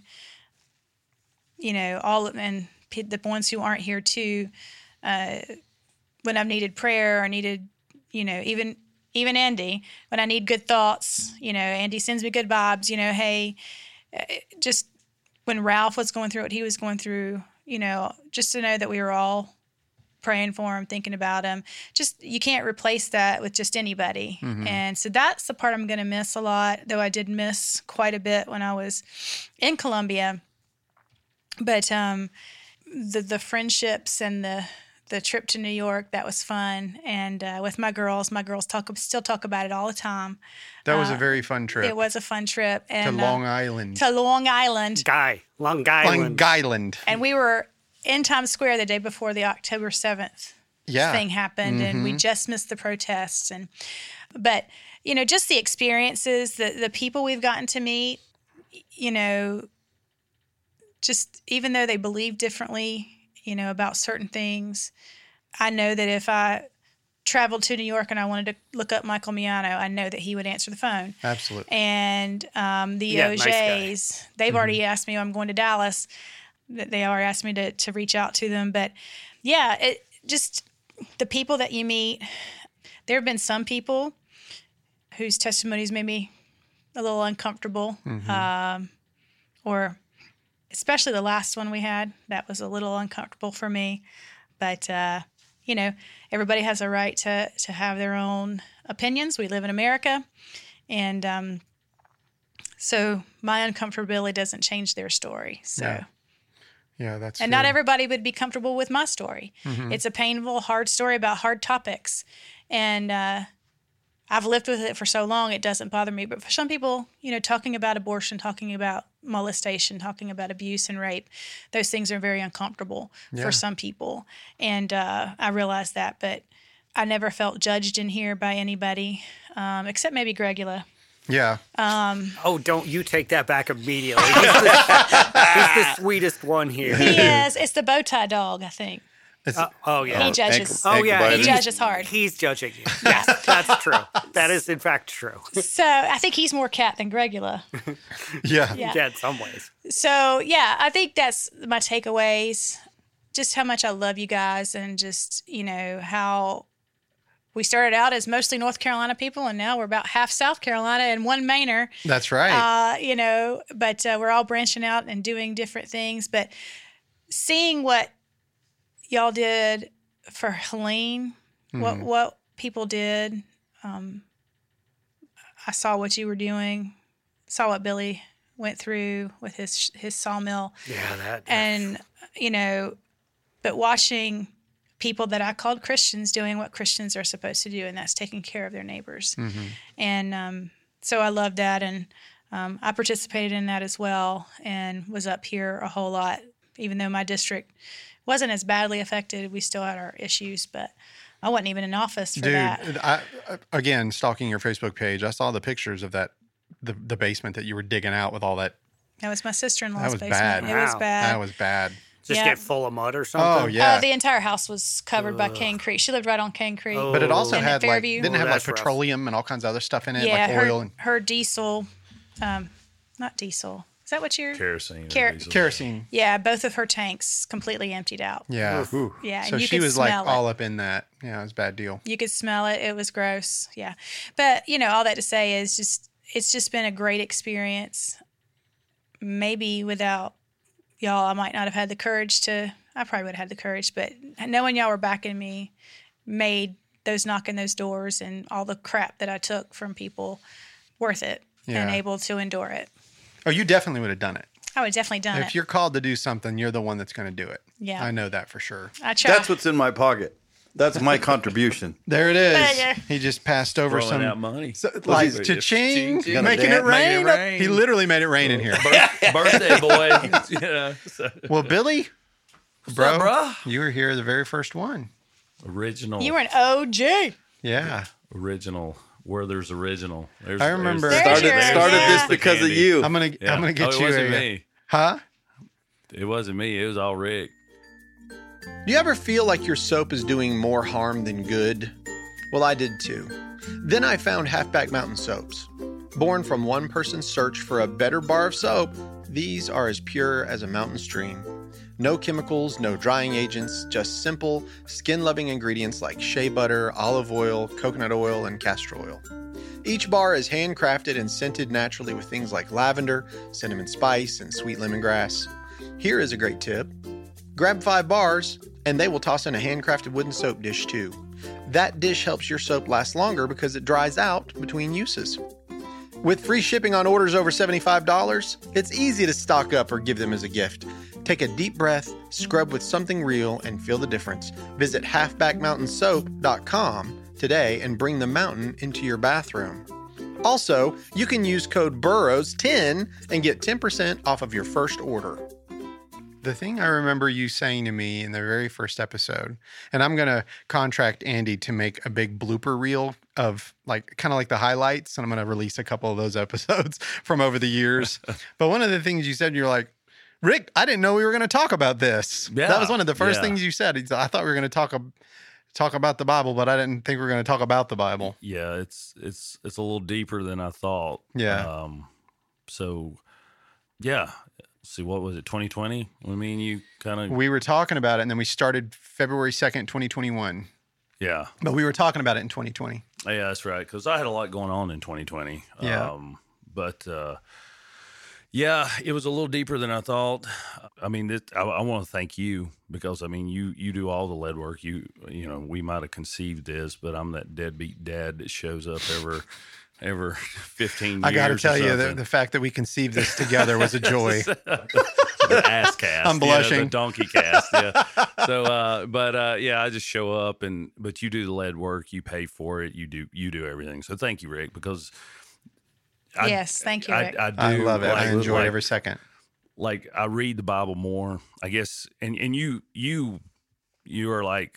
You know, all and p- the ones who aren't here too. Uh, when I've needed prayer or needed, you know, even even Andy, when I need good thoughts, you know, Andy sends me good vibes. You know, hey, uh, just when Ralph was going through what he was going through, you know, just to know that we were all praying for him, thinking about him. Just you can't replace that with just anybody. Mhm. And so that's the part I'm going to miss a lot, though I did miss quite a bit when I was in Columbia. But um, the the friendships and the the trip to New York, that was fun. And uh, with my girls, my girls talk still talk about it all the time. That was a uh, very fun trip It was a fun trip. to And Long uh, Island. to Long Island. Guy. Long Guy. Long Island. And we were in Times Square the day before the October seventh Yeah. thing happened, and we Mhm. just missed the protests. And but you know, just the experiences, the the people we've gotten to meet, you know, just even though they believe differently, you know, about certain things, I know that if I traveled to New York and I wanted to look up Michael Miano, I know that he would answer the phone. Absolutely. And um, the Yeah, nice guy. O'Jays, they've already asked me, I'm going to Dallas. That They already asked me to, to reach out to them. But yeah, it just the people that you meet. There have been some people whose testimonies made me a little uncomfortable, Mhm. um, or especially the last one we had. That was a little uncomfortable for me. But uh, you know, everybody has a right to to have their own opinions. We live in America, and um, so my uncomfortability doesn't change their story. So. Yeah. Yeah, that's And not true. everybody would be comfortable with my story. Mhm. It's a painful, hard story about hard topics. And uh, I've lived with it for so long, it doesn't bother me. But for some people, you know, talking about abortion, talking about molestation, talking about abuse and rape, those things are very uncomfortable Yeah. for some people. And uh, I realize that. But I never felt judged in here by anybody, um, except maybe Gregula. Yeah. Um, Oh, don't you take that back immediately. He's the, he's the sweetest one here. he is. It's the bow tie dog, I think. It's, Uh, oh, yeah. He judges. Oh, yeah. He he's- judges hard. He's judging you. Yes, that's true. That is, in fact, true. So I think he's more cat than Gregula. yeah. Yeah. Yeah, in some ways. So yeah, I think that's my takeaways. Just how much I love you guys, and just, you know, how we started out as mostly North Carolina people, and now we're about half South Carolina and one Mainer. That's right. Uh, you know, but uh, we're all branching out and doing different things. But seeing what y'all did for Helene, what what people did, um, I saw what you were doing, saw what Billy went through with his his sawmill. Yeah, that. And, you know, but watching people that I called Christians doing what Christians are supposed to do, and that's taking care of their neighbors. Mm-hmm. And um, so I love that. And um, I participated in that as well, and was up here a whole lot. Even though my district wasn't as badly affected, we still had our issues, but I wasn't even in office for Dude, that. I, again, stalking your Facebook page, I saw the pictures of that, the, the basement that you were digging out with all that. That was my sister-in-law's That was basement. bad. It was Wow. bad. That was bad. Just Yeah. get full of mud or something. Oh, yeah. Uh, the entire house was covered by Cane Creek. She lived right on Cane Creek. Oh. But it also And at had like, Fairview. didn't it Oh, have like that's rough. petroleum and all kinds of other stuff in it, Yeah, like her, oil and her diesel, um, not diesel. Is that what you're? Kerosene. or Ker- diesel. kerosene. Yeah, both of her tanks completely emptied out. Yeah. Yeah, So and you she could was like smell all it. up in that. Yeah, it was a bad deal. You could smell it. It was gross. Yeah, but you know, all that to say is just it's just been a great experience. Maybe without y'all, I might not have had the courage to. I probably would have had the courage, but knowing y'all were backing me made those knocking those doors and all the crap that I took from people worth it and Yeah. able to endure it. Oh, you definitely would have done it. I would have definitely done If it. you're called to do something, you're the one that's going to do it. Yeah. I know that for sure. I try. That's what's in my pocket. That's my contribution. There it is. There you He just passed over Throwing some out money. So, like he's- cha-ching, Ching, making dance, it rain. making it rain. He literally made it rain in here. Bir- birthday boy. you know, so. Well, Billy, bro, up, bruh? you were here the very first one. Original. You were an O G. Yeah. original. Where there's original. There's, I remember- There's Started your- started yeah. this because of you. I'm gonna Yeah. I'm gonna get oh, it you wasn't a me. huh? It wasn't me. It was all Rick. Do you ever feel like your soap is doing more harm than good? Well, I did too. Then I found Halfback Mountain Soaps. Born from one person's search for a better bar of soap, these are as pure as a mountain stream. No chemicals, no drying agents, just simple, skin-loving ingredients like shea butter, olive oil, coconut oil, and castor oil. Each bar is handcrafted and scented naturally with things like lavender, cinnamon spice, and sweet lemongrass. Here is a great tip. Grab five bars, and they will toss in a handcrafted wooden soap dish too. That dish helps your soap last longer because it dries out between uses. With free shipping on orders over seventy-five dollars, it's easy to stock up or give them as a gift. Take a deep breath, scrub with something real, and feel the difference. Visit halfback mountain soap dot com today and bring the mountain into your bathroom. Also, you can use code burrows ten and get ten percent off of your first order. The thing I remember you saying to me in the very first episode, and I'm going to contract Andy to make a big blooper reel of like kind of like the highlights, and I'm going to release a couple of those episodes from over the years. But one of the things you said, you're like, Rick, I didn't know we were going to talk about this. Yeah, That was one of the first yeah. things you said. He's- I thought we were going to talk ab- talk about the Bible, but I didn't think we were going to talk about the Bible. Yeah, it's it's it's a little deeper than I thought. Yeah. Um. So, yeah. See, what was it? twenty twenty. I mean, you kind of. We were talking about it, and then we started February second, twenty twenty-one. Yeah. But we were talking about it in twenty twenty. Yeah, that's right. Because I had a lot going on in twenty twenty. Yeah. Um, but uh, yeah, it was a little deeper than I thought. I mean, it, I, I want to thank you because I mean, you you do all the lead work. You you know, we might have conceived this, but I'm that deadbeat dad that shows up every every fifteen years. I got to tell or you, the, something. the fact that we conceived this together was a joy. the ass cast. I'm you know, blushing. the donkey cast. Yeah. So, uh, but uh, yeah, I just show up and but you do the lead work. You pay for it. You do you do everything. So thank you, Rick, because I, Yes, thank you, I, Rick. I, do, I love it. I like- enjoy like- every second. Like I read the Bible more, I guess, and and you you you are like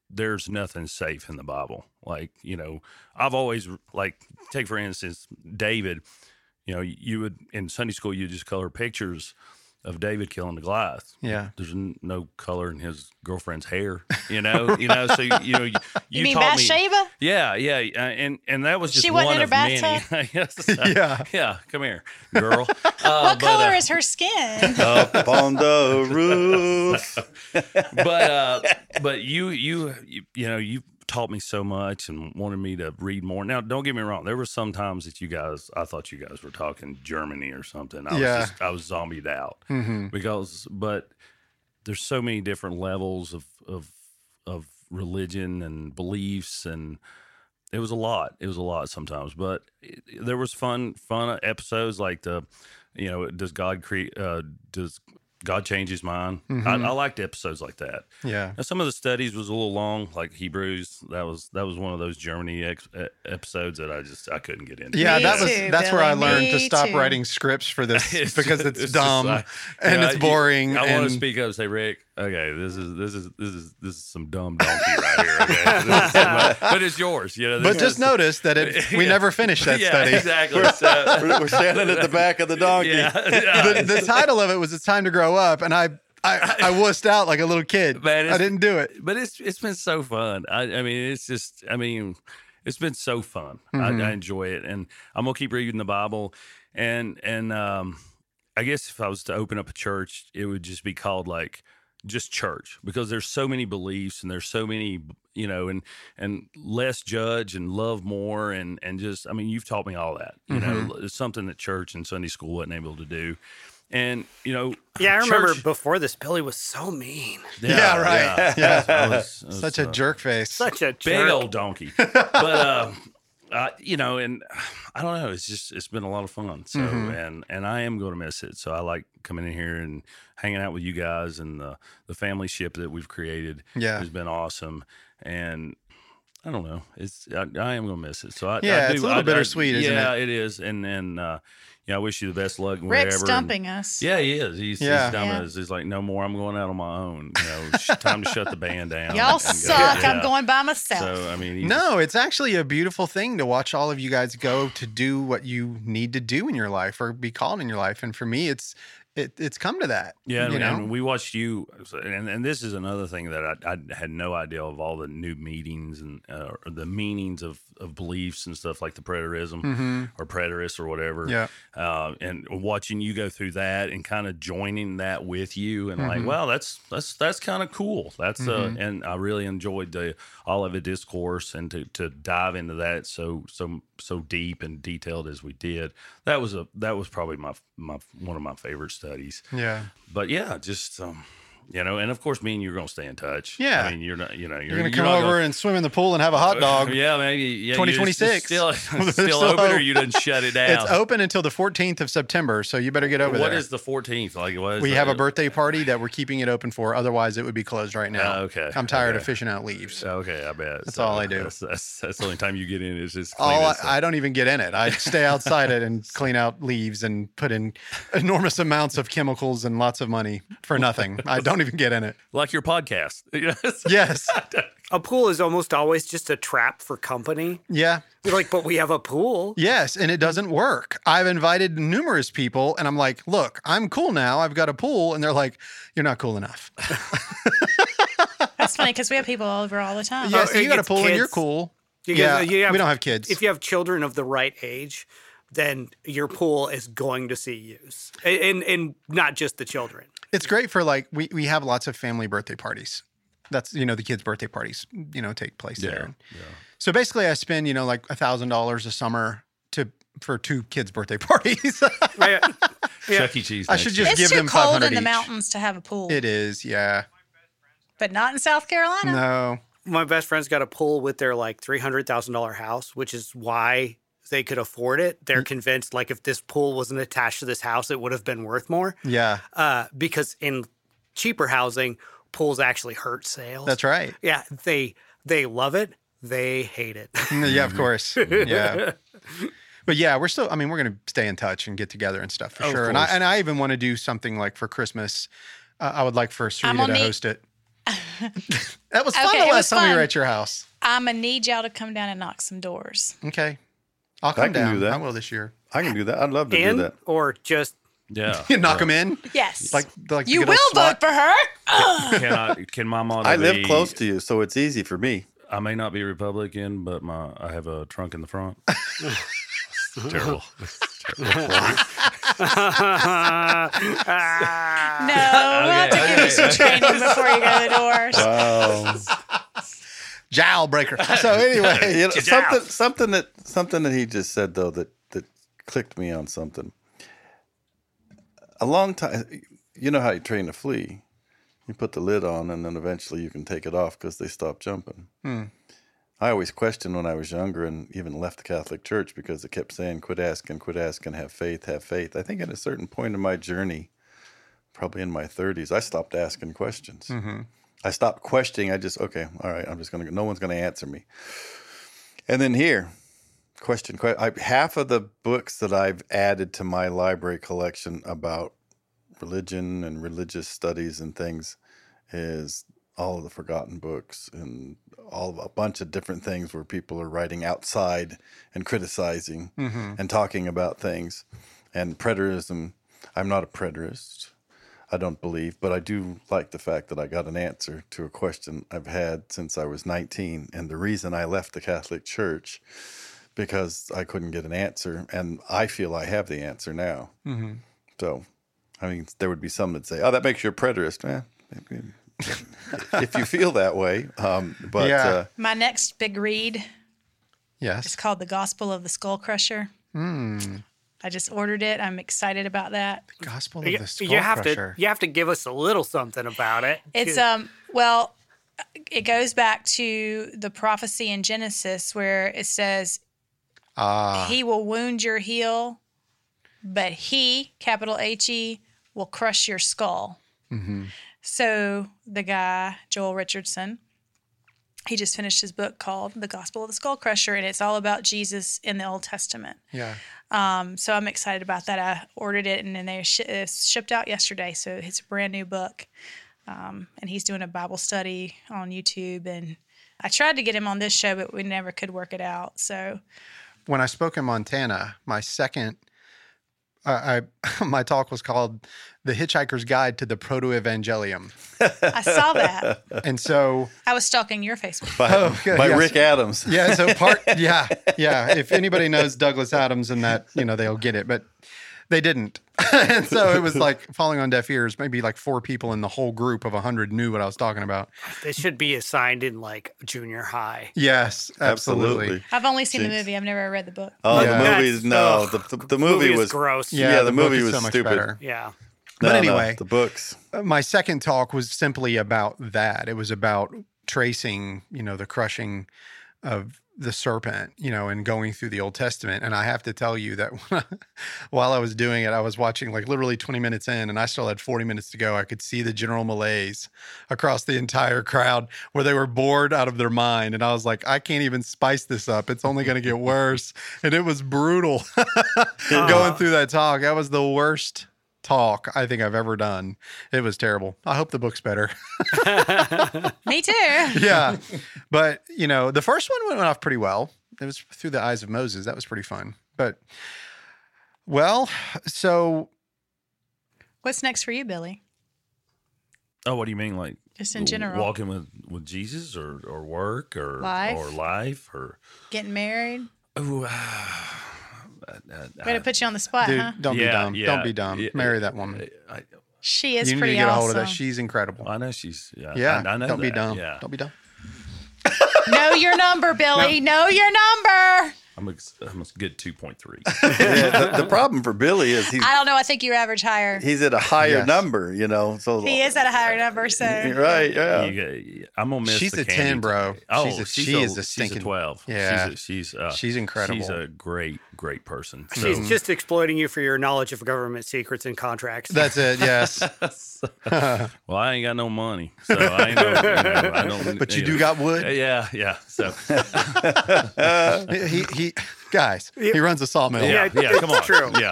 there's nothing safe in the Bible. Like, you know, I've always, like, take for instance, David, you know, you would, in Sunday school, you just color pictures of David killing the Goliath. Yeah. There's n- no color in his girlfriend's hair, you know, you know, so, you, you know, you, You, mean taught me- Bathsheba? Yeah, yeah, uh, and and that was just She wasn't one in her of many. bathtub? Yes, uh, Yeah. yeah. Come here, girl. Uh, What but, color uh, is her skin? Up on the roof. but uh, but you, you you you know you taught me so much and wanted me to read more. Now, don't get me wrong. There were some times that you guys, I thought you guys were talking Germany or something. I Yeah. was just, I was zombied out Mhm. because, but there's so many different levels of of of religion and beliefs, and it was a lot. It was a lot sometimes, but it, there was fun fun episodes like the, you know, does God create? Uh, does God change his mind? Mhm. I, I liked episodes like that. Yeah. Now, some of the studies was a little long, like Hebrews. That was that was one of those Germany ex, uh, episodes that I just I couldn't get into. Yeah, Me that was too, that's where I Billy, learned to me stop too. writing scripts for this It's because just- it's, it's just dumb like- and Yeah, it's you- boring. I want to and speak up and say, Rick, okay, this is this is this is this is some dumb donkey right here. Okay, This is my- but it's yours. You know, But this just is- notice that it, we Yeah. never finished that yeah, study. Exactly. So, We're, we're standing at the back of the donkey. yeah, yeah. The, the title of it was "It's Time to Grow Up," and I I, I wussed out like a little kid. Man, I it's- didn't do it. But it's it's been so fun. I, I mean, it's just I mean, it's been so fun. Mhm. I, I enjoy it, and I'm gonna keep reading the Bible. And and um, I guess if I was to open up a church, it would just be called like just church, because there's so many beliefs and there's so many, you know, and and less judge and love more, and and just I mean, you've taught me all that. You know, it's something that church and Sunday school wasn't able to do. And you know, Yeah, I remember church- before this, Billy was so mean. Yeah, right. Yeah. I was- I was, Such a uh, jerk face. Such a big jerk. old donkey. But uh, uh, you know, and I don't know. It's just it's been a lot of fun. So Mhm. and and I am going to miss it. So I like coming in here and hanging out with you guys, and the the family ship that we've created Yeah. has been awesome. And I don't know. It's I, I am going to miss it. So I, Yeah, I do, it's a little I- I- bittersweet, isn't yeah, it? it is. And and uh, yeah, I wish you the best luck wherever. Rick's and- stumping us. Yeah, he is. He's, Yeah. he's dumb Yeah. as he's like, no more. I'm going out on my own. You know, sh- time to shut the band down. Y'all and go. suck. I'm Yeah. going by myself. So I mean, he's, No, it's actually a beautiful thing to watch all of you guys go to do what you need to do in your life or be called in your life. And for me, it's it, it's come to that. Yeah, and, you know. and we watched you, and, and this is another thing that I, I had no idea of, all the new meetings and uh, or the meanings of, of beliefs and stuff like the preterism hmm or preterist or whatever. Yeah. Uh, and watching you go through that and kind of joining that with you, and like, Mhm. wow, that's that's that's kind of cool. That's uh, Mhm. and I really enjoyed the all of the discourse, and to, to dive into that so so so deep and detailed as we did. That was a that was probably my my one of my favorite studies. Yeah. But yeah, just um, you know, and of course, me and you're gonna stay in touch. Yeah. I mean, you're not, you know, you're, You're going to come not over and swim in the pool and have a hot dog. Yeah, maybe. Yeah, twenty you- it's twenty-six. Still, There's still still open, or hope. you didn't shut it down. It's open until the fourteenth of September, so you better get over What there. is the fourteenth? Like, what is we that? have a birthday party that we're keeping it open for. Otherwise, it would be closed right now. Oh, okay. I'm tired okay. of fishing out leaves. Okay, I bet. That's all I do. That's, that's, that's the only time you get in is just clean All it. I, I don't even get in it. I stay outside it and clean out leaves and put in enormous amounts of chemicals and lots of money for nothing. I don't even get in it. Like your podcast. Yes. A pool is almost always just a trap for company. Yeah. You're like, but we have a pool. Yes. And it doesn't work. I've invited numerous people and I'm like, look, I'm cool now. I've got a pool. And they're like, you're not cool enough. That's funny because we have people all over all the time. Yes, Oh, you got a it's pool and you're kids. cool. You yeah. guys- you have- we don't have kids. If you have children of the right age, then your pool is going to see use. And, and, and not just the children. It's great for like, we, we have lots of family birthday parties. That's, you know, the kids' birthday parties, you know, take place Yeah. there. yeah. So basically I spend, you know, like a thousand dollars a summer to, for two kids' birthday parties. Yeah. Yeah. Chuck E. Cheese. I next should year. just It's give too them cold five hundred in the each. mountains to have a pool, It is. Yeah. but not in South Carolina. No. My best friend's got a pool with their like three hundred thousand dollars house, which is why they could afford it. They're convinced like if this pool wasn't attached to this house, it would have been worth more. Yeah. Uh, because in cheaper housing, pools actually hurt sales. That's right. Yeah, they they love it. They hate it. Yeah, of course. Yeah. But yeah, we're still, I mean, we're going to stay in touch and get together and stuff for Of sure. And I, course. and I even want to do something like for Christmas. Uh, I would like for I'm Sarita gonna to meet- host it. That was fun Okay, the it last was time we fun. were at your house. I'm going to need y'all to come down and knock some doors. Okay. I'll come can down. do that. I will this year. I can do that. I'd love to do In that. or just Yeah. You knock them in? Yes. Like, like you the good old will SWAT? vote for her. Can I? Can my motto I live be- close to you, so it's easy for me. I may not be Republican, but my I have a trunk in the front. Terrible. No, we'll have to give you some training before you go to the doors. Wow. Jowl breaker. So anyway, You know, something, something that something that he just said though that that clicked me on something. A long time, you know how you train a flea. You put the lid on, and then eventually you can take it off because they stop jumping. Hmm. I always questioned when I was younger, and even left the Catholic Church because it kept saying, "Quit asking, quit asking, have faith, have faith." I think at a certain point in my journey, probably in my thirties, I stopped asking questions. Mm-hmm. I stopped questioning. I just, okay, all right, I'm just going to, no one's going to answer me. And then here, question, que- I, half of the books that I've added to my library collection about religion and religious studies and things is all of the forgotten books and all of a bunch of different things where people are writing outside and criticizing Mm-hmm. and talking about things. And preterism, I'm not a preterist. I don't believe, but I do like the fact that I got an answer to a question I've had since I was nineteen. And the reason I left the Catholic Church, because I couldn't get an answer, and I feel I have the answer now. Mm-hmm. So, I mean, there would be some that say, oh, that makes you a preterist. Eh, if you feel that way. Um, but Yeah. uh, My next big read Yes. is called The Gospel of the Skull Crusher. Mm. I just ordered it. I'm excited about that. Gospel of you, the Skull you have Crusher. to you have to give us a little something about it. It's um well, it goes back to the prophecy in Genesis where it says Ah. he will wound your heel, but he, capital H E, will crush your skull. Mm-hmm. So the guy, Joel Richardson, he just finished his book called The Gospel of the Skull Crusher, and it's all about Jesus in the Old Testament. Yeah. Um, so I'm excited about that. I ordered it, and then they sh- it's shipped out yesterday. So it's a brand new book, um, and he's doing a Bible study on YouTube. And I tried to get him on this show, but we never could work it out. So When I spoke in Montana, my second, uh, I my talk was called "The Hitchhiker's Guide to the Proto-Evangelium," I saw that. and so I was stalking your Facebook. by, Oh, good, by yes. Rick Adams. yeah, so part yeah, yeah. If anybody knows Douglas Adams and that, you know, they'll get it, but they didn't, and so it was like falling on deaf ears. Maybe like four people in the whole group of a hundred knew what I was talking about. This should be assigned in like junior high. Yes, absolutely. Absolutely. I've only seen the Jinx. movie. I've never read the book. Oh, Yeah. the movie, That's- no, oh, the, the, the movie is was gross. Yeah, Yeah, the, the book movie is was so much stupid. better. Yeah. But no, no, anyway. the books. Uh, My second talk was simply about that. It was about tracing, you know, the crushing of the serpent, you know, and going through the Old Testament. And I have to tell you that when I, while I was doing it, I was watching like literally twenty minutes in, and I still had forty minutes to go. I could see the general malaise across the entire crowd where they were bored out of their mind. And I was like, I can't even spice this up. It's only going to get worse. And it was brutal going through that talk. That was the worst talk I think I've ever done. It was terrible. I hope the book's better. Me too. Yeah. But, you know, the first one went off pretty well. It was Through the Eyes of Moses. That was pretty fun. But, well, so What's next for you, Billy? Oh, what do you mean? Like Just in general. walking with, with Jesus or, or work or Life? or life or Getting married? oh, uh, Way to put you on the spot, dude, huh? don't yeah, be dumb. yeah, Don't be dumb. yeah, Marry that woman. I, She is You need pretty to get a hold awesome. of that. She's incredible. I know she's yeah. Yeah. I, I know don't be that, dumb. Yeah, Don't be dumb. Know your number, Billy. Know your number. I'm a, I'm a good two point three. Yeah, the, the problem for Billy is he's I don't know. I think you average higher. he's at a higher Yes. number, you know. So He is at a higher number, so right, yeah. You, I'm gonna miss. She's the a candy ten, bro. today. Oh, She's a- she's she a, is a she's stinking- a twelve. Yeah. she's a, she's uh, She's incredible. She's a great great person. So, She's just exploiting you for your knowledge of government secrets and contracts. That's it. Yes. well, I ain't got no money, so I ain't. No, you know, I don't. But you know. do got wood. Yeah, yeah. So he he Guys, he runs a sawmill. Yeah, Yeah, yeah, come on. true. Yeah.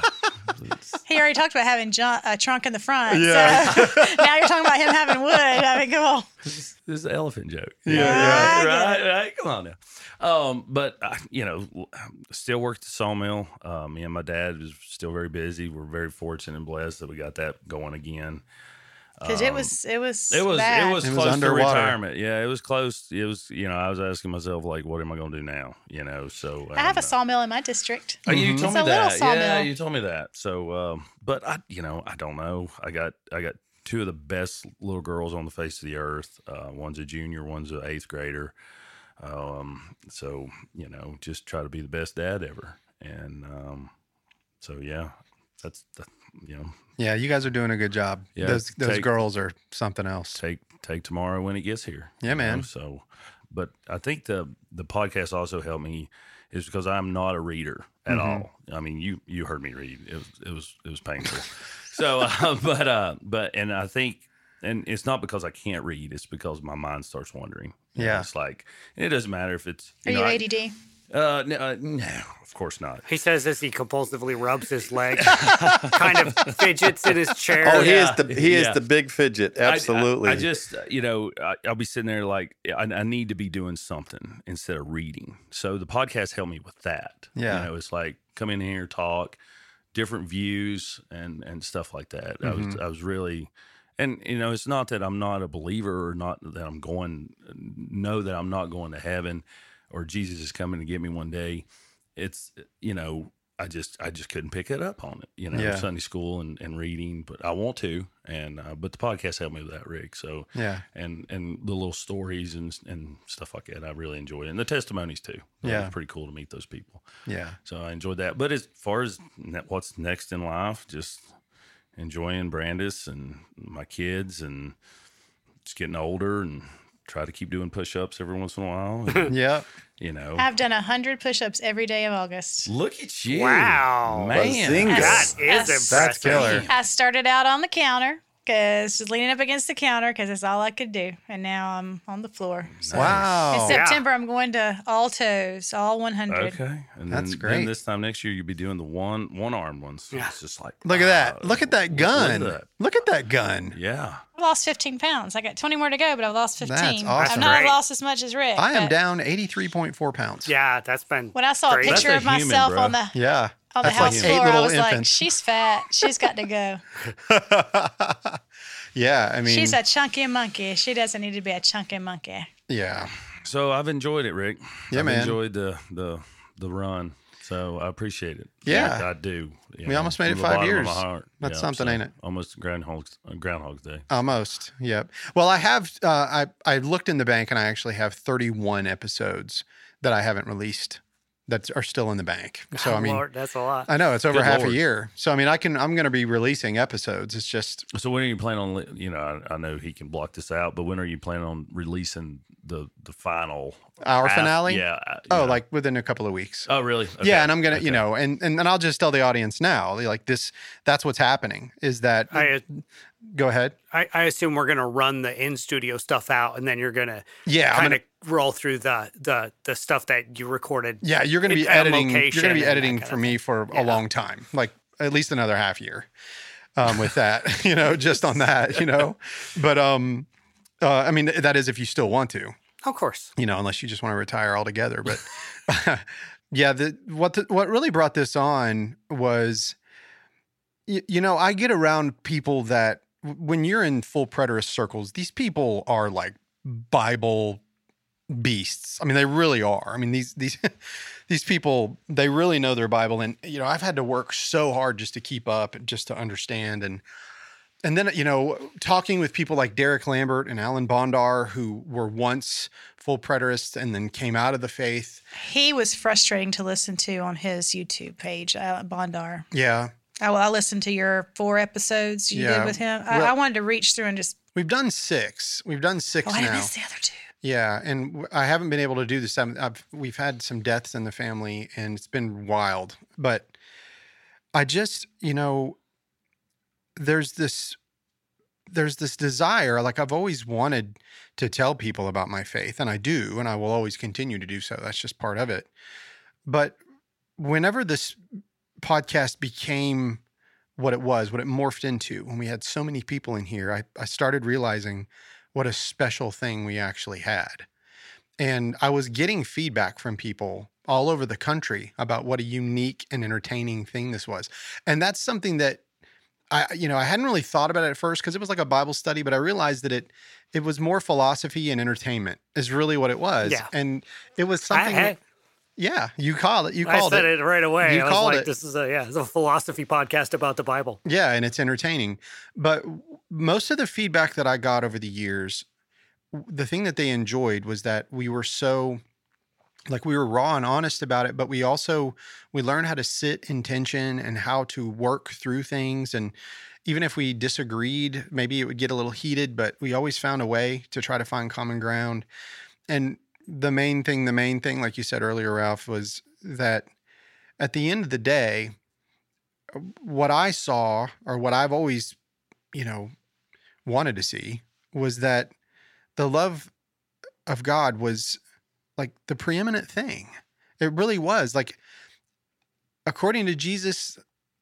He already talked about having ju- a trunk in the front. Yeah. So now you're talking about him having wood. I mean, come on. This is an elephant joke. Yeah, yeah. Right, right, right. Come on now. Um, but, uh, you know, still work at the sawmill. Uh, me and my dad is still very busy. We're very fortunate and blessed that we got that going again. Because it was, it was, It was bad. it was It was close to underwater. retirement. Yeah, it was close. It was, you know, I was asking myself, like, what am I going to do now? You know, so I have and, a sawmill in my district. Oh, you Mhm. told It's me a little that. sawmill. Yeah, you told me that. So, um, but I, you know, I don't know. I got, I got two of the best little girls on the face of the earth. Uh, one's a junior, one's an eighth grader. Um, so you know, just try to be the best dad ever. And um, so yeah, that's that, you know, Yeah, you guys are doing a good job. Yeah, those those take- girls are something else. take take tomorrow when it gets here. Yeah, you know? man. So, but I think the the podcast also helped me is because I'm not a reader at Mhm. all. I mean, you you heard me read. It was it was it was painful. so, uh, but uh, but and I think. And it's not because I can't read; it's because my mind starts wandering. You know, Yeah. it's like and it doesn't matter if it's. Are you know, I- A D D? Uh, no, uh, no, of course not. He says as he compulsively rubs his leg, kind of fidgets in his chair. Oh, he Yeah, is the he yeah. is the big fidget. I- I- Absolutely. I, just, uh, you know, I, I'll be sitting there like I, I need to be doing something instead of reading. So the podcast helped me with that. Yeah. you know, it's like come in here, talk, different views, and and stuff like that. I was Mhm. I was really. And, you know, it's not that I'm not a believer or not that I'm going, know that I'm not going to heaven or Jesus is coming to get me one day. It's, you know, I just, I just couldn't pick it up on it, you know, Yeah. Sunday school and, and reading, but I want to. And, uh, but the podcast helped me with that, Rick. So, Yeah. and, and the little stories and, and stuff like that, I really enjoyed it. And the testimonies too. It Yeah. was pretty cool to meet those people. Yeah. So I enjoyed that. But as far as ne- what's next in life, just enjoying Brandis and my kids and just getting older and try to keep doing push-ups every once in a while. And, Yep. you know, I've done one hundred push-ups every day of August. look at you. Wow. Man. Bazinga. That is That's impressive. killer. I started out on the counter because just leaning up against the counter because that's all I could do. And now I'm on the floor. So Wow. in September, I'm going to all toes, all one hundred. Okay. And That's then, great. Then this time next year, you'll be doing the one one arm ones. Yeah. It's just like, Look at that. wow. Look at that gun. Look at that. Look at that gun. Yeah. I've lost fifteen pounds. I got twenty more to go, but I've lost fifteen. That's awesome. I've not Great. lost as much as Rick. I am but down eighty-three point four pounds. Yeah, that's been. When I saw Great. a picture That's of a human, myself bro. on the Yeah. on the That's like house eight floor, I little was like, infants. she's fat. She's got to go. Yeah. I mean, She's a chunky monkey. She doesn't need to be a chunky monkey. yeah. So I've enjoyed it, Rick. Yeah, I've man. enjoyed the, the, the run. So I appreciate it. Yeah. I, I do. you We know, almost made from it the five bottom of years. my heart. That's something, ain't it? Almost Groundhog's, uh, Groundhog's Day. Almost. Yep. Well, I have, uh, I, I looked in the bank and I actually have thirty-one episodes that I haven't released that are still in the bank. So, I mean, Lord, that's a lot. I know it's over Good half Lord. a year. So, I mean, I can, I'm going to be releasing episodes. It's just, So when are you planning on, li- you know, I, I know he can block this out, but when are you planning on releasing the, the final? our af- finale. Yeah. uh, you Oh, know. like within a couple of weeks. Oh, really? Okay. Yeah, and I'm gonna, Okay. you know, and, and and I'll just tell the audience now, like this, that's what's happening. Is that I, go ahead? I, I assume we're gonna run the in studio stuff out, and then you're gonna Yeah, I'm kind gonna, of roll through the the the stuff that you recorded. yeah, you're gonna be at a editing. You're location gonna be and that editing kind for of me thing. for Yeah. a long time, like at least another half year. Um, with that, you know, just on that, you know, but um, uh, I mean, that is if you still want to. Of course. You know, unless you just want to retire altogether. But yeah, the what the, what really brought this on was, you, you know, I get around people that when you're in full preterist circles, these people are like Bible beasts. I mean, they really are. I mean, these these these people, they really know their Bible, and you know, I've had to work so hard just to keep up and just to understand and. And then, you know, talking with people like Derek Lambert and Alan Bondar, who were once full preterists and then came out of the faith. He was frustrating to listen to on his YouTube page, Alan Bondar. Yeah. I, I listened to your four episodes you Yeah. did with him. I, Well- I wanted to reach through and just, We've done six. We've done six oh, I now. missed the other two. Yeah. And w- I haven't been able to do the seventh. I've, we've had some deaths in the family and it's been wild. But I just, you know, there's this there's this desire, like I've always wanted to tell people about my faith, and I do, and I will always continue to do so. That's just part of it. But whenever this podcast became what it was, what it morphed into, when we had so many people in here, I, I started realizing what a special thing we actually had. And I was getting feedback from people all over the country about what a unique and entertaining thing this was. And that's something that I, you know, I hadn't really thought about it at first because it was like a Bible study, but I realized that it, it was more philosophy and entertainment is really what it was. Yeah. And it was something, I, I, that, yeah, you call it, you I called said it. it right away. You I was called like, it. this is a, yeah, it's a philosophy podcast about the Bible. Yeah. And it's entertaining. But most of the feedback that I got over the years, the thing that they enjoyed was that we were so, like we were raw and honest about it, but we also, we learned how to sit in tension and how to work through things. And even if we disagreed, maybe it would get a little heated, but we always found a way to try to find common ground. And the main thing, the main thing, like you said earlier, Ralph, was that at the end of the day, what I saw, or what I've always, you know, wanted to see, was that the love of God was like the preeminent thing. It really was. Like, according to Jesus,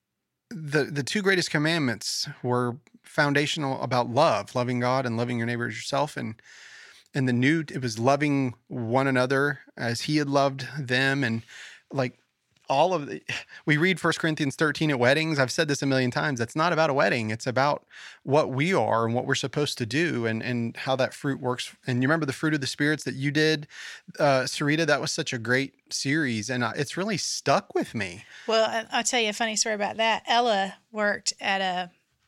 the the two greatest commandments were foundational about love, loving God and loving your neighbor as yourself. And and the new, it was loving one another as he had loved them. And like all of the, we read First Corinthians thirteen at weddings. I've said this a million times. That's not about a wedding. It's about what we are and what we're supposed to do, and, and how that fruit works. And you remember the fruit of the spirits that you did, uh, Sarita? That was such a great series, and uh, it's really stuck with me. Well, I- I'll tell you a funny story about that. Ella worked at a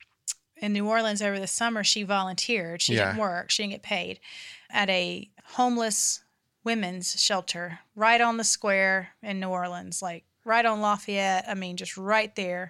in New Orleans over the summer. She volunteered. She Yeah. didn't work. She didn't get paid at a homeless women's shelter right on the square in New Orleans, like right on Lafayette. I mean, just right there.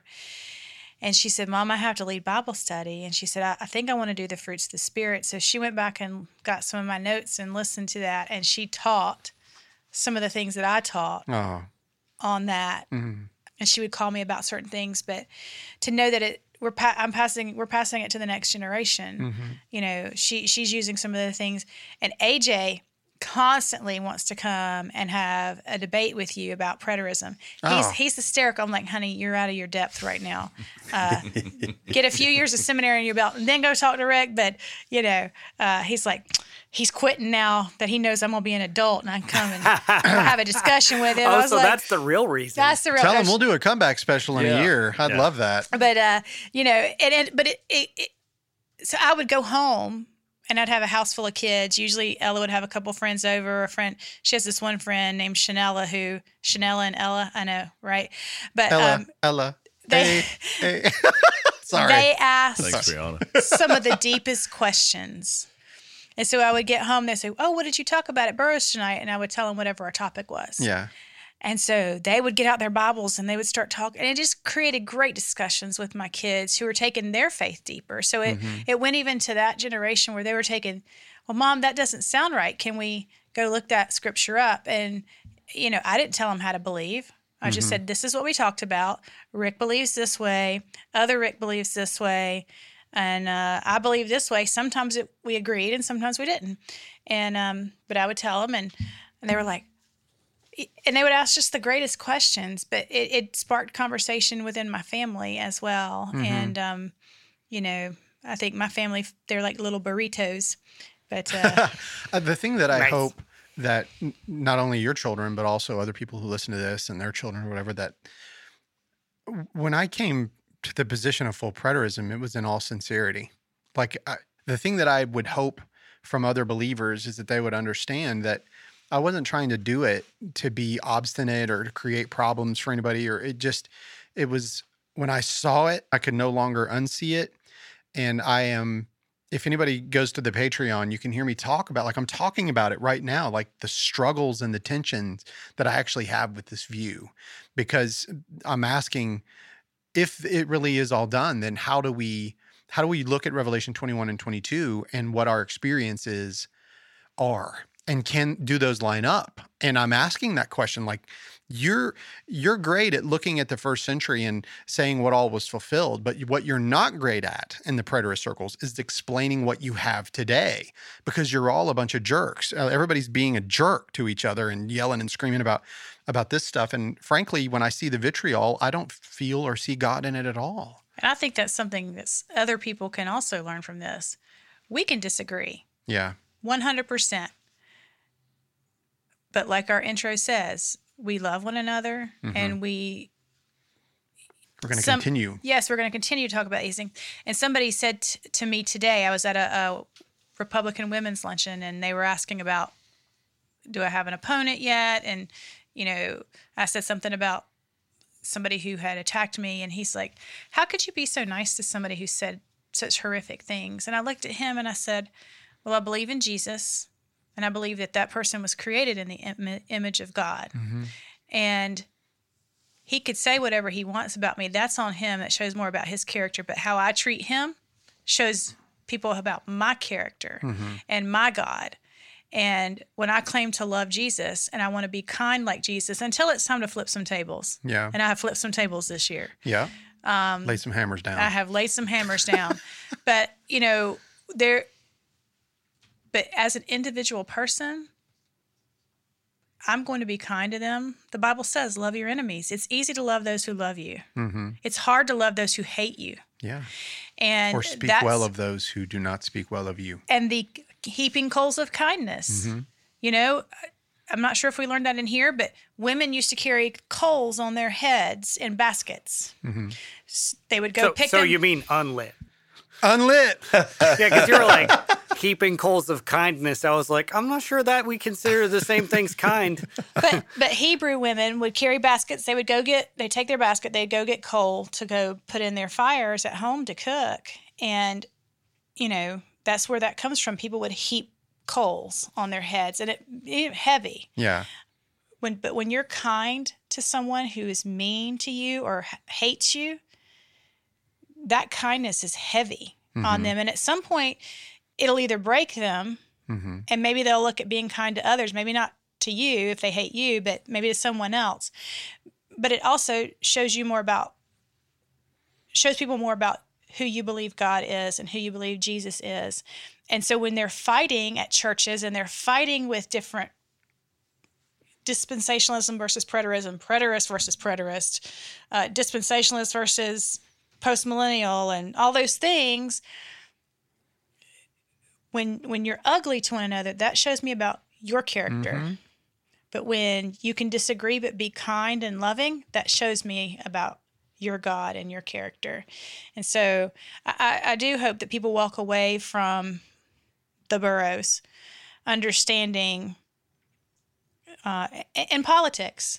And she said, Mom, I have to lead Bible study. And she said, I, I think I want to do the fruits of the Spirit. So she went back and got some of my notes and listened to that. And she taught some of the things that I taught Oh, on that. mhm. And she would call me about certain things. But to know that it, we're pa- I'm passing we're passing it to the next generation. Mm-hmm. You know, she she's using some of the things. And A J constantly wants to come and have a debate with you about preterism. He's Oh. he's hysterical. I'm like, honey, you're out of your depth right now. Uh, get a few years of seminary in your belt and then go talk to Rick. But, you know, uh, he's like, he's quitting now that he knows I'm going to be an adult and I can come and have a discussion with him. I Oh, was so like, that's the real reason. that's the real Tell him question. we'll do a comeback special in Yeah. a year. I'd Yeah. love that. But uh, you know, and, and but it, it, it, so I would go home and I'd have a house full of kids. Usually Ella would have a couple friends over. A friend, she has this one friend named Chanella who Chanella and Ella, I know, right? But Ella, um, Ella. they Hey, hey. Sorry. they asked Thanks, Brianna. some of the deepest questions. And so I would get home. They say, "Oh, what did you talk about at Burroughs tonight?" And I would tell them whatever our topic was. Yeah. And so they would get out their Bibles and they would start talking. And it just created great discussions with my kids who were taking their faith deeper. So it, Mm-hmm. it went even to that generation where they were taking, well, Mom, that doesn't sound right. Can we go look that scripture up? And, you know, I didn't tell them how to believe. I just Mm-hmm. said, this is what we talked about. Rick believes this way. Other Rick believes this way. And uh, I believe this way. Sometimes it, we agreed and sometimes we didn't. And um, but I would tell them, and, and they were like, and they would ask just the greatest questions, but it, it sparked conversation within my family as well. Mm-hmm. And, um, you know, I think my family, they're like little burritos. But uh, Uh, the thing that I Nice. hope that n- not only your children, but also other people who listen to this and their children or whatever, that when I came to the position of full preterism, it was in all sincerity. Like I, the thing that I would hope from other believers is that they would understand that I wasn't trying to do it to be obstinate or to create problems for anybody, or it just, it was when I saw it, I could no longer unsee it. And I am, if anybody goes to the Patreon, you can hear me talk about, like I'm talking about it right now, like the struggles and the tensions that I actually have with this view, because I'm asking if it really is all done, then how do we, how do we look at Revelation twenty-one and twenty-two and what our experiences are? And can do those line up? And I'm asking that question, like, You're you're great at looking at the first century and saying what all was fulfilled, but what you're not great at in the preterist circles is explaining what you have today, because you're all a bunch of jerks. Uh, everybody's being a jerk to each other and yelling and screaming about about this stuff. And frankly, when I see the vitriol, I don't feel or see God in it at all. And I think that's something that other people can also learn from this. We can disagree. Yeah. one hundred percent. But like our intro says, we love one another, mm-hmm. and we... We're going to continue. Yes, we're going to continue to talk about these things. And somebody said t- to me today, I was at a, a Republican women's luncheon, and they were asking about, do I have an opponent yet? And, you know, I said something about somebody who had attacked me, and he's like, how could you be so nice to somebody who said such horrific things? And I looked at him and I said, well, I believe in Jesus. And I believe that that person was created in the Im- image of God. Mm-hmm. And he could say whatever he wants about me. That's on him. That shows more about his character. But how I treat him shows people about my character mm-hmm. and my God. And when I claim to love Jesus and I want to be kind like Jesus, until it's time to flip some tables. Yeah. And I have flipped some tables this year. Yeah. Um, Lay some hammers down. I have laid some hammers down. But, you know, there... But as an individual person, I'm going to be kind to them. The Bible says, love your enemies. It's easy to love those who love you. Mm-hmm. It's hard to love those who hate you. Yeah. And or speak well of those who do not speak well of you. And the heaping coals of kindness. Mm-hmm. You know, I'm not sure if we learned that in here, but women used to carry coals on their heads in baskets. Mm-hmm. They would go so, pick so them. So you mean unlit? Unlit. Yeah, because you were like, heaping coals of kindness. I was like, I'm not sure that we consider the same things kind. But but Hebrew women would carry baskets. They would go get, they take their basket, they'd go get coal to go put in their fires at home to cook. And, you know, that's where that comes from. People would heap coals on their heads, and it, it heavy. Yeah. When But when you're kind to someone who is mean to you or h- hates you, that kindness is heavy mm-hmm. on them. And at some point, it'll either break them, mm-hmm. and maybe they'll look at being kind to others, maybe not to you if they hate you, but maybe to someone else. But it also shows you more about, shows people more about who you believe God is and who you believe Jesus is. And so when they're fighting at churches and they're fighting with different dispensationalism versus preterism, preterist versus preterist, uh, dispensationalist versus postmillennial, and all those things, when when you're ugly to one another, that shows me about your character. Mm-hmm. But when you can disagree but be kind and loving, that shows me about your God and your character. And so I, I do hope that people walk away from the Burrows understanding uh, in politics,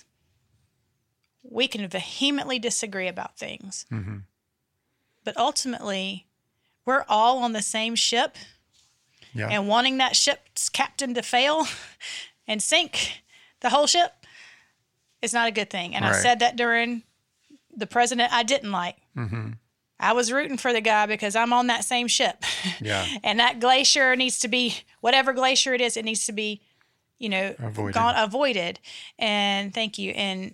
we can vehemently disagree about things. Mm-hmm. But ultimately, we're all on the same ship, yeah. and wanting that ship's captain to fail and sink the whole ship is not a good thing. And right. I said that during the president I didn't like. Mm-hmm. I was rooting for the guy because I'm on that same ship. Yeah. And that glacier needs to be, whatever glacier it is, it needs to be, you know, avoided. Gone, avoided. And thank you. And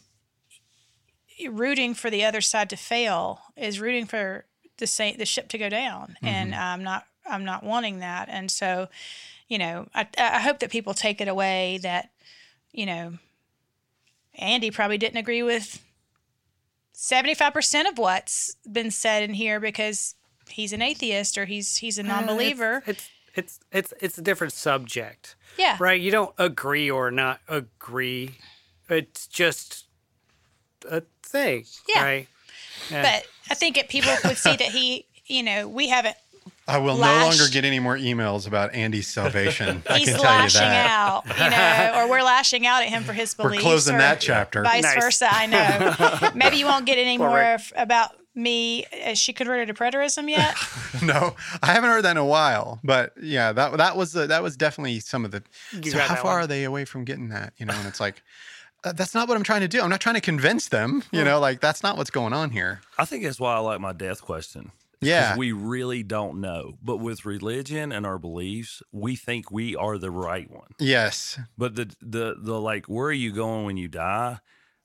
rooting for the other side to fail is rooting for the same, the ship to go down. Mm-hmm. And I'm not, I'm not wanting that. And so, you know, I, I hope that people take it away that, you know, Andy probably didn't agree with seventy-five percent of what's been said in here because he's an atheist or he's he's a non-believer. Uh, it's, it's it's it's it's a different subject. Yeah. Right? You don't agree or not agree. It's just a thing. Yeah. Right? Yeah. But I think if people would see that he, you know, we haven't I will lashed. no longer get any more emails about Andy's salvation. I He's can tell lashing you that. out, you know, or we're lashing out at him for his beliefs. We're closing or that chapter. Vice Nice. versa, I know. Maybe you won't get any Poor more Rick. f- about me. Is she converted to preterism yet? No, I haven't heard that in a while. But yeah, that that was the, that was definitely some of the. You so got how that far one. are they away from getting that? You know, and it's like. Uh, that's not what I'm trying to do. I'm not trying to convince them. You know, like that's not what's going on here. I think that's why I like my death question. Yeah. Because we really don't know. But with religion and our beliefs, we think we are the right one. Yes. But the the the like, where are you going when you die?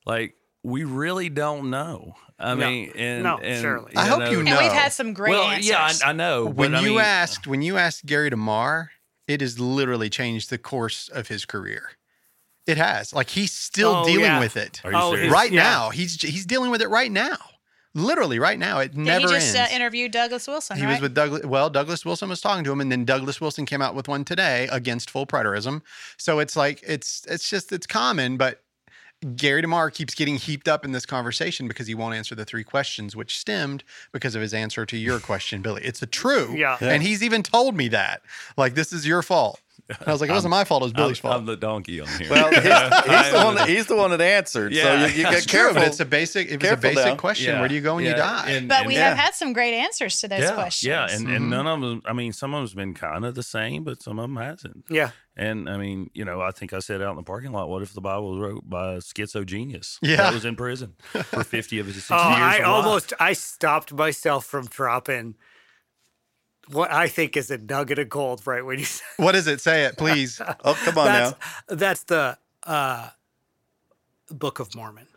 like we really don't know. I No. mean, and, No, and surely. I hope you And know. we've had some great well, answers. yeah, I, I know. when but I you mean, asked when you asked Gary DeMar, it has literally changed the course of his career. It has. Like he's still Oh, dealing yeah. with it Are you Oh, serious? his- right yeah. now. He's he's dealing with it right now. Literally right now. It yeah, never he just ends. uh, interviewed Douglas Wilson, He right? was with Douglas. Well, Douglas Wilson was talking to him, and then Douglas Wilson came out with one today against full preterism. So it's like it's it's just it's common, but Gary DeMar keeps getting heaped up in this conversation because he won't answer the three questions, which stemmed because of his answer to your question, Billy. It's a true, Yeah. and he's even told me that, like, this is your fault. And I was like, it wasn't my fault; it was Billy's I'm, fault. I'm the donkey on here. Well, he's, he's the one. That, he's the one that answered. So Yeah. you, you It's get true, careful. but it's a basic. It was a Careful basic now. question. Yeah. Where do you go when you Yeah. die? And- but and- we yeah. have had some great answers to those yeah, questions. yeah, and, Mhm. and none of them. I mean, some of them's been kind of the same, but some of them hasn't. Yeah. And I mean, you know, I think I said out in the parking lot, what if the Bible was wrote by a schizo genius Yeah. that was in prison for fifty of his sixty Oh, years I of life? almost I stopped myself from dropping what I think is a nugget of gold right when you said What is it? Say it, please. Oh, come on that's now. that's the uh, Book of Mormon.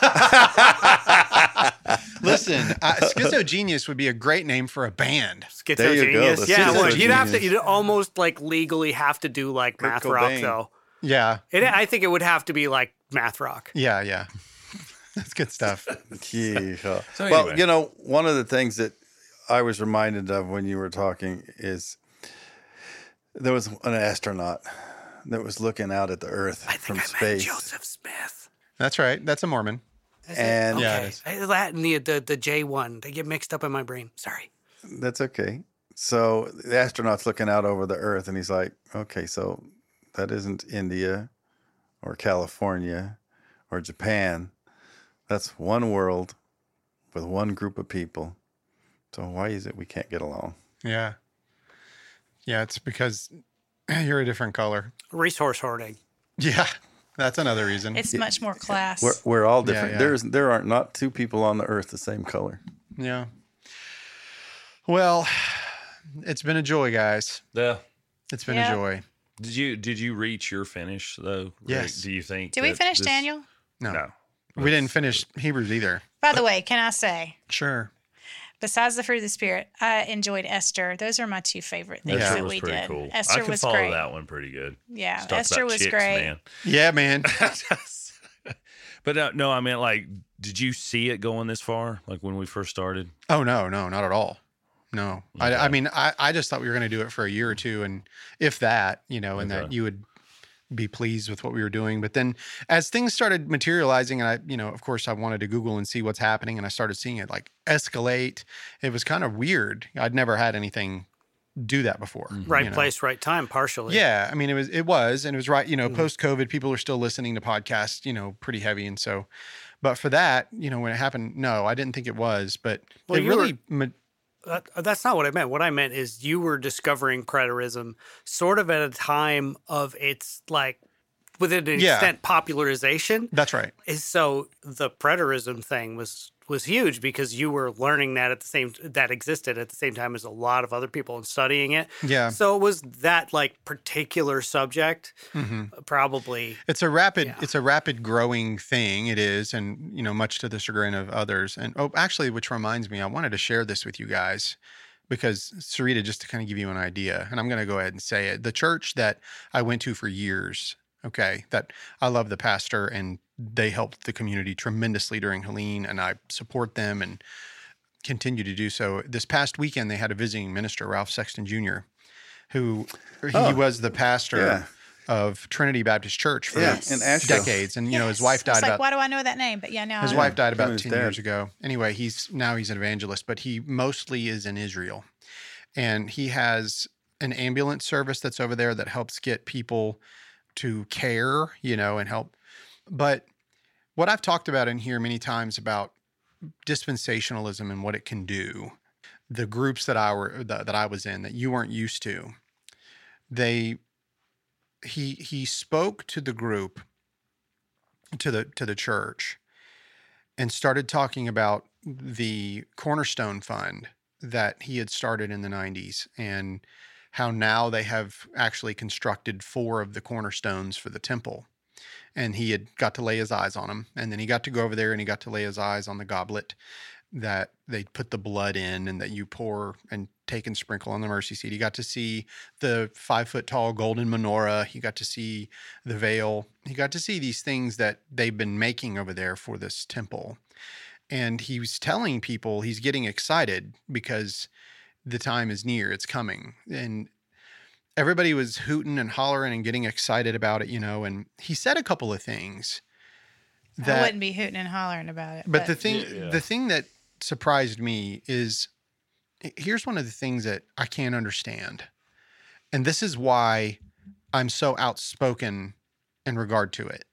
Listen, uh, Schizogenius would be a great name for a band. There you go, Schizogenius. the Yeah, it would. You'd have to. schizogenius. You'd almost like legally have to do like Kurt math rock Cobain. though. Yeah, It, I think it would have to be like math rock. yeah, yeah. That's good stuff. Yeehaw. So Well, anyway. you know, one of the things that I was reminded of when you were talking is there was an astronaut that was looking out at the Earth I from think I meant space. Joseph Smith. That's right. That's a Mormon. Is And- it? Yeah, okay. it is. I- that and the, the the J one they get mixed up in my brain. Sorry. That's okay. So the astronaut's looking out over the Earth, and he's like, "Okay, so that isn't India, or California, or Japan. That's one world with one group of people. So why is it we can't get along?" Yeah. Yeah, it's because you're a different color. Resource hoarding. Yeah, that's another reason. It's much more class. We're we're all Yeah, different. yeah. There's there aren't not two people on the Earth the same color. Yeah. Well, it's been a joy, guys. Yeah. It's been Yeah. a joy. Did you did you reach your finish though? Rick? Yes. Do you think? Did we that finish, this- Daniel? No, No. we didn't finish Hebrews either. By the way, can I say, Sure. besides the fruit of the spirit, I enjoyed Esther. Those are my two favorite things Yeah. Esther that was we pretty did. cool. Esther I can was follow great. that one pretty good. Yeah, She talks Esther about was chicks, great. Man. Yeah, man. But uh, no, I meant like, did you see it going this far? Like when we first started? Oh no, no, not at all. No, I, Okay. I mean, I, I just thought we were going to do it for a year or two, and if that, you know, and that Okay. you would be pleased with what we were doing. But then, as things started materializing, and I, you know, of course, I wanted to Google and see what's happening, and I started seeing it like escalate. It was kind of weird. I'd never had anything do that before. Right you know? place, right time. Partially. Yeah, I mean, it was, it was, and it was right. You know, Mhm. post COVID, people are still listening to podcasts, you know, pretty heavy, and so. But for that, you know, when it happened, no, I didn't think it was. But Well, it you really, ma- That, that's not what I meant. What I meant is you were discovering preterism sort of at a time of its like, within an Yeah. extent, popularization. that's right. Is so the preterism thing was was huge because you were learning that at the same that existed at the same time as a lot of other people and studying it. Yeah. So it was that like particular subject hmm probably. It's a rapid, Yeah. it's a rapid growing thing. It is, and you know, much to the chagrin of others. And oh, actually, which reminds me, I wanted to share this with you guys because Sarita, just to kind of give you an idea, and I'm going to go ahead and say it. The church that I went to for years, okay, that I love the pastor, and they helped the community tremendously during Helene, and I support them and continue to do so. This past weekend, they had a visiting minister, Ralph Sexton Junior, who he Oh, was the pastor yeah. of Trinity Baptist Church for Yeah, in Asheville. decades, and you know his Yes. wife I was died like, about why do I know that name? But yeah, now his I wife know. died about his ten dad. years ago. Anyway, he's now he's an evangelist, but he mostly is in Israel, and he has an ambulance service that's over there that helps get people to care, you know, and help. But what I've talked about in here many times about dispensationalism and what it can do, the groups that I were that, that I was in that you weren't used to, they he he spoke to the group, to the to the church, and started talking about the Cornerstone Fund that he had started in the nineties, and how now they have actually constructed four of the cornerstones for the temple. and he had got to lay his eyes on them. And then he got to go over there and he got to lay his eyes on the goblet that they put the blood in and that you pour and take and sprinkle on the mercy seat. He got to see the five foot tall golden menorah. He got to see the veil. He got to see these things that they've been making over there for this temple. And he was telling people he's getting excited because the time is near, it's coming. And everybody was hooting and hollering and getting excited about it, you know, and he said a couple of things that I wouldn't be hooting and hollering about it. But, but the thing Yeah, yeah. the thing that surprised me is here's one of the things that I can't understand. And this is why I'm so outspoken in regard to it.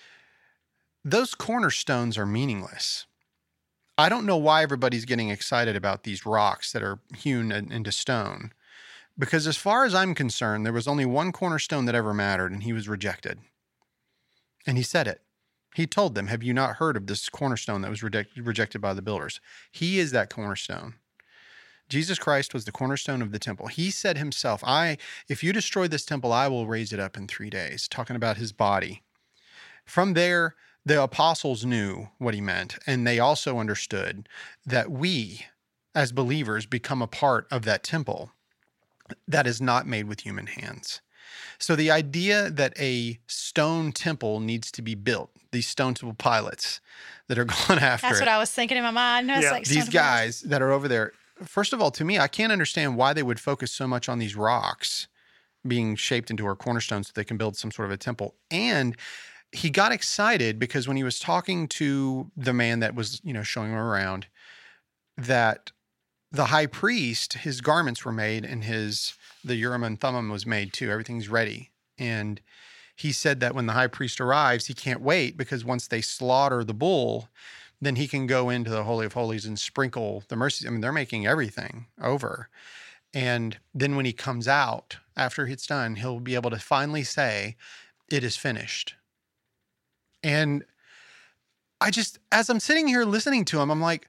Those cornerstones are meaningless. I don't know why everybody's getting excited about these rocks that are hewn in- into stone. Because as far as I'm concerned, there was only one cornerstone that ever mattered, and he was rejected. And he said it. He told them, have you not heard of this cornerstone that was reject- rejected by the builders? He is that cornerstone. Jesus Christ was the cornerstone of the temple. He said himself, I, if you destroy this temple, I will raise it up in three days, talking about his body. From there, the apostles knew what he meant, and they also understood that we, as believers, become a part of that temple that is not made with human hands. So the idea that a stone temple needs to be built, these stone temple pilots that are going after That's it, what I was thinking in my mind. I was Yeah. like, these son of a- guys that are over there, first of all, to me, I can't understand why they would focus so much on these rocks being shaped into a cornerstone so they can build some sort of a temple. And he got excited because when he was talking to the man that was, you know, showing him around, that the high priest, his garments were made and his, the Urim and Thummim was made too. Everything's ready. And he said that when the high priest arrives, he can't wait because once they slaughter the bull, then he can go into the Holy of Holies and sprinkle the mercy. I mean, they're making everything over. And then when he comes out, after it's done, he'll be able to finally say, it is finished. And I just, as I'm sitting here listening to him, I'm like,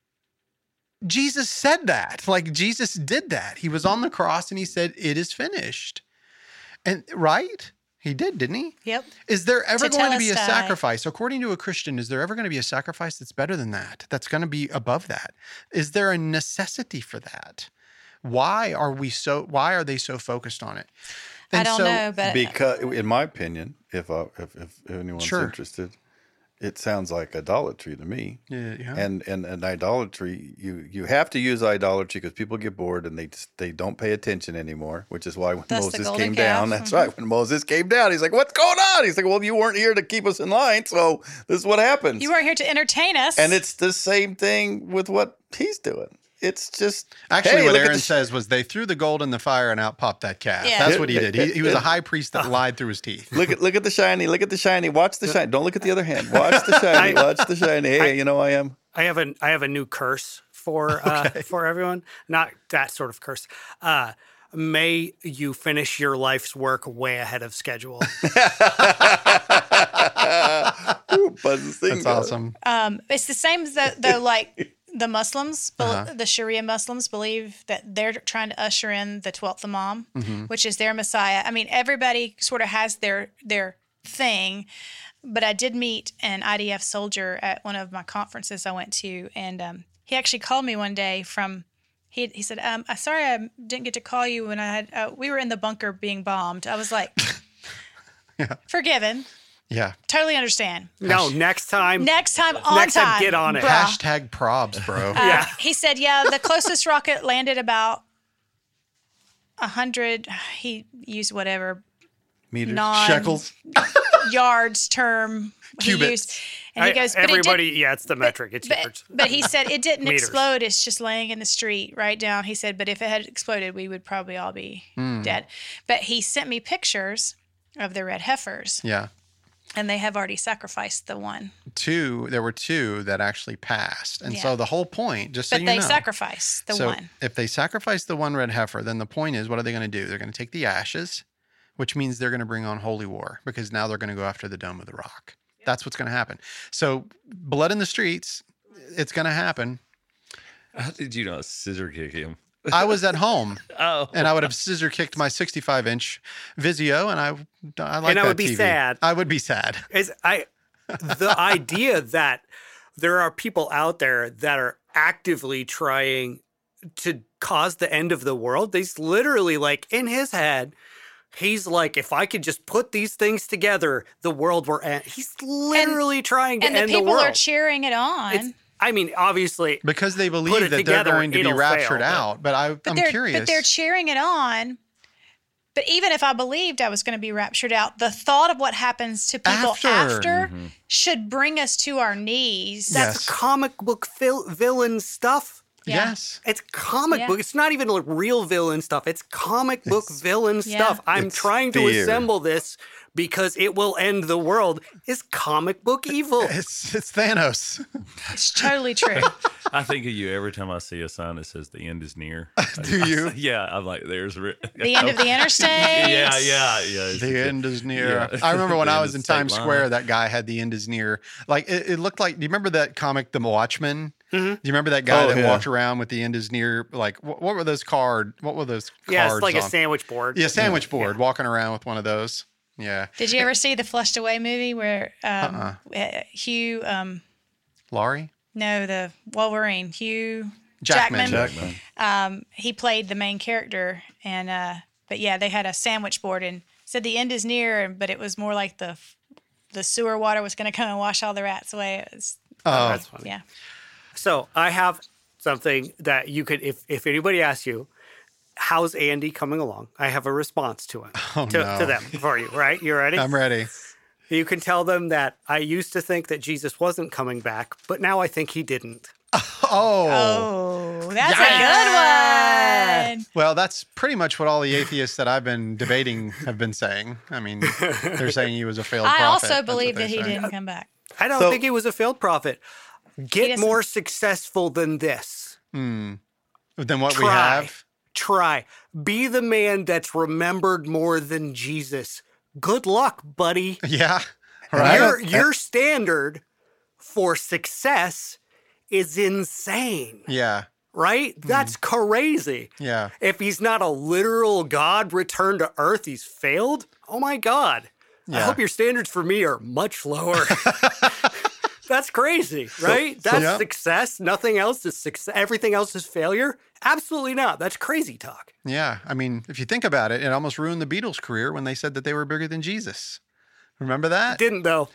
Jesus said that. Like, Jesus did that. He was on the cross and he said, it is finished. And right? He did, didn't he? Yep. Is there ever going to be a Tetelestai. sacrifice? According to a Christian, is there ever going to be a sacrifice that's better than that? That's going to be above that? Is there a necessity for that? Why are we so, why are they so focused on it? I And don't so- know, but Because, in my opinion, if uh, if, if anyone's Sure. interested, it sounds like idolatry to me. Yeah, yeah. And and and idolatry, you you have to use idolatry because people get bored and they just, they don't pay attention anymore. Which is why when That's the Moses golden came calf. down, that's Mhm. right. When Moses came down, he's like, "What's going on?" He's like, "Well, you weren't here to keep us in line, so this is what happens." you weren't here to entertain us. And it's the same thing with what he's doing. It's just Actually, hey, what look at Aaron the- says was they threw the gold in the fire and out popped that calf. Yeah. That's what he did. He, he was a high priest Uh, that lied through his teeth. Look at look at the shiny. Look at the shiny. Watch the shiny. Don't look at the other hand. Watch the shiny. I- Watch the shiny. Hey, I- you know I am. I have a I have a new curse for uh, for everyone. Not that sort of curse. Uh, may you finish your life's work way ahead of schedule. Ooh, buzz the thing That's down. awesome. Um, it's the same as the, the like the Muslims, bel- Uh-huh. the Sharia Muslims believe that they're trying to usher in the twelfth Imam, Mm-hmm. which is their Messiah. I mean, everybody sort of has their their thing, but I did meet an I D F soldier at one of my conferences I went to, and um, he actually called me one day from. He he said, um, "I'm sorry I didn't get to call you when I had uh, we were in the bunker being bombed." I was like, Yeah. "Forgiven, Yeah. totally understand." No, next time. Next time on Next time, time, get on it. bruh. Hashtag probs, bro. Uh, Yeah. He said, yeah, the closest rocket landed about a hundred. He used whatever Meters. non Shekels. yards term he Cubits. used, and he I- goes, but it everybody, did, yeah, it's the metric. It's but, yards. but he said it didn't Meters. explode. It's just laying in the street right down. He said, but if it had exploded, we would probably all be Hmm. dead. But he sent me pictures of the red heifers, Yeah. and they have already sacrificed the one. Two, there were two that actually passed. And Yeah. so the whole point, just so But you they know. sacrificed the so one. if they sacrifice the one red heifer, then the point is, what are they going to do? They're going to take the ashes, which means they're going to bring on holy war because now they're going to go after the Dome of the Rock. That's what's going to happen. So blood in the streets, it's going to happen. How did you not scissor kick him? I was at home, Oh, and I would have scissor kicked my sixty-five inch Vizio, and I, I like And I that would be T V. sad. I would be sad. Is I the idea that there are people out there that are actively trying to cause the end of the world. He's literally like in his head. He's like, if I could just put these things together, the world will end. He's literally trying to And the end the people world. are cheering it on. It's, I mean, obviously, Because they Put believe it that together, they're going to be it'll raptured fail, but- out. But I, but I'm they're curious. but they're cheering it on. But even if I believed I was going to be raptured out, the thought of what happens to people After. after, should bring us to our knees. that's Yes. comic book vil- villain stuff. Yeah. Yes. It's comic Yeah. book. It's not even like real villain stuff. It's comic book villain Yeah. stuff. I'm It's trying to fear. assemble this because it will end the world. Is comic book evil? It's it's Thanos. It's totally true. I think of you every time I see a sign that says the end is near. Do you? Yeah, I'm like, there's re- The end of the interstate. Yeah, yeah, yeah. it's- The end is near. Yeah. I remember when The I end was is in state Times line. Square, that guy had the end is near. Like it, it looked like. Do you remember that comic, The Watchmen? Mhm. Do you remember that guy Oh, that yeah. walked around with the end is near? Like what, what were those card? What were those Yeah, cards it's like a on? sandwich board. Yeah, sandwich board. Walking around with one of those. Yeah, Did you ever see the Flushed Away movie where um, Uh-uh. uh, Hugh, um, Laurie no, the Wolverine, Hugh Jackman. Jackman, Jackman. um, he played the main character, and uh, but yeah, they had a sandwich board and said the end is near, and but it was more like the the sewer water was going to come and wash all the rats away. It was, Oh, That's funny. yeah. So I have something that you could, if if anybody asks you, how's Andy coming along? I have a response to it, Oh, to, no. to them for you, right? You ready? I'm ready. You can tell them that I used to think that Jesus wasn't coming back, but now I think he didn't. Oh. Oh, that's Yeah. a good one. Well, that's pretty much what all the atheists that I've been debating have been saying. I mean, they're saying he was a failed I prophet. also That's believe what that they he say. didn't come back. I don't So- think he was a failed prophet. Get doesn't- more successful than this. Hmm. Than what we Try. have. Try. Be the man that's remembered more than Jesus. Good luck, buddy. Yeah. Right. Your your standard for success is insane, Yeah. right? That's crazy. Yeah. If he's not a literal God returned to earth, he's failed. Oh my God. I Yeah. hope your standards for me are much lower. That's crazy, right? That's yeah. success. Nothing else is success. Everything else is failure. Absolutely not. That's crazy talk. Yeah. I mean, if you think about it, it almost ruined the Beatles' career when they said that they were bigger than Jesus. Remember that? Didn't though.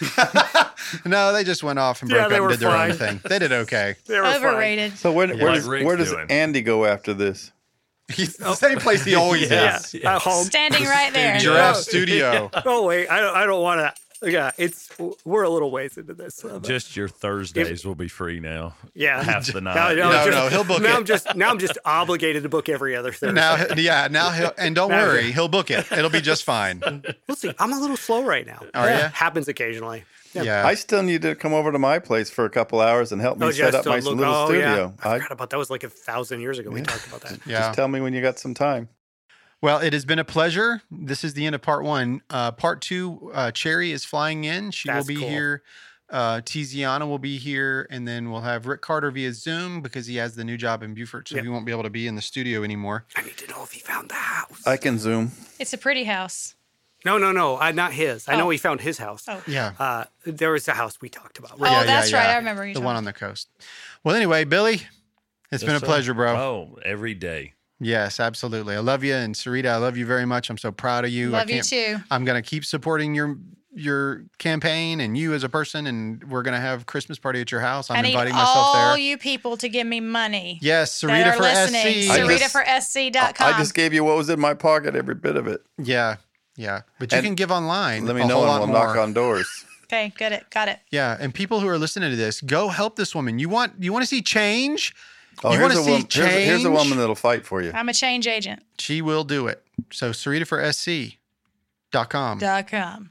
No, they just went off and Yeah, broke they up and were did their own fine. thing. They did okay. They were fine. Overrated. So where, where Like does Rick's where does doing. Andy go after this? He's the same place he always Yeah, is. Yeah. at home. Standing right there. Giraffe Studio. Oh wait, I don't. I don't want to. Yeah, it's we're a little ways into this. So, but- Just your Thursdays will be free now. yeah, Half the night. No, no, No, just- no, he'll book now it. I'm just now I'm just obligated to book every other Thursday. Now, yeah, now he'll, and don't Now- worry, he'll book it. It'll be just fine. We'll see. I'm a little slow right now. Are ya? Happens occasionally. Yeah. I still need to come over to my place for a couple hours and help me Oh, set just up to my look- little oh, studio. Yeah. I I, forgot about that. Was like a thousand years ago. We talked about that. Yeah. Just tell me when you got some time. Well, it has been a pleasure. This is the end of part one. Uh, part two, uh, Cherry is flying in. She That's will be cool. here. Uh, Tiziana will be here. And then we'll have Rick Carter via Zoom because he has the new job in Beaufort. So Yep. he won't be able to be in the studio anymore. I need to know if he found the house. I can Zoom. It's a pretty house. no, no, no. I, not his. I know Oh. he found his house. Oh. Yeah. Uh, there was a house we talked about. Oh, Yeah, that's yeah, right. yeah. I remember you The talking. one on the coast. Well, anyway, Billy, it's Yes, been a sir. pleasure, bro. Oh, every day. Yes, absolutely. I love you. And Sarita, I love you very much. I'm so proud of you. I Love you can't- too. I'm going to keep supporting your your campaign and you as a person. And we're going to have Christmas party at your house. I'm I need inviting myself all there. you people to give me money. Yes, that Sarita are for listening. S C. I Sarita just- for S C dot com. I just gave you what was in my pocket, every bit of it. Yeah, yeah. But you And can give online. Let me a know whole and lot we'll more. knock on doors. Okay, got it. Got it. Yeah, and people who are listening to this, go help this woman. You want you want to see change? Oh, You here's wanna a, see woman, here's, a, here's a change? woman that'll fight for you. I'm a change agent. She will do it. So Sarita for S C dot com. Dot com.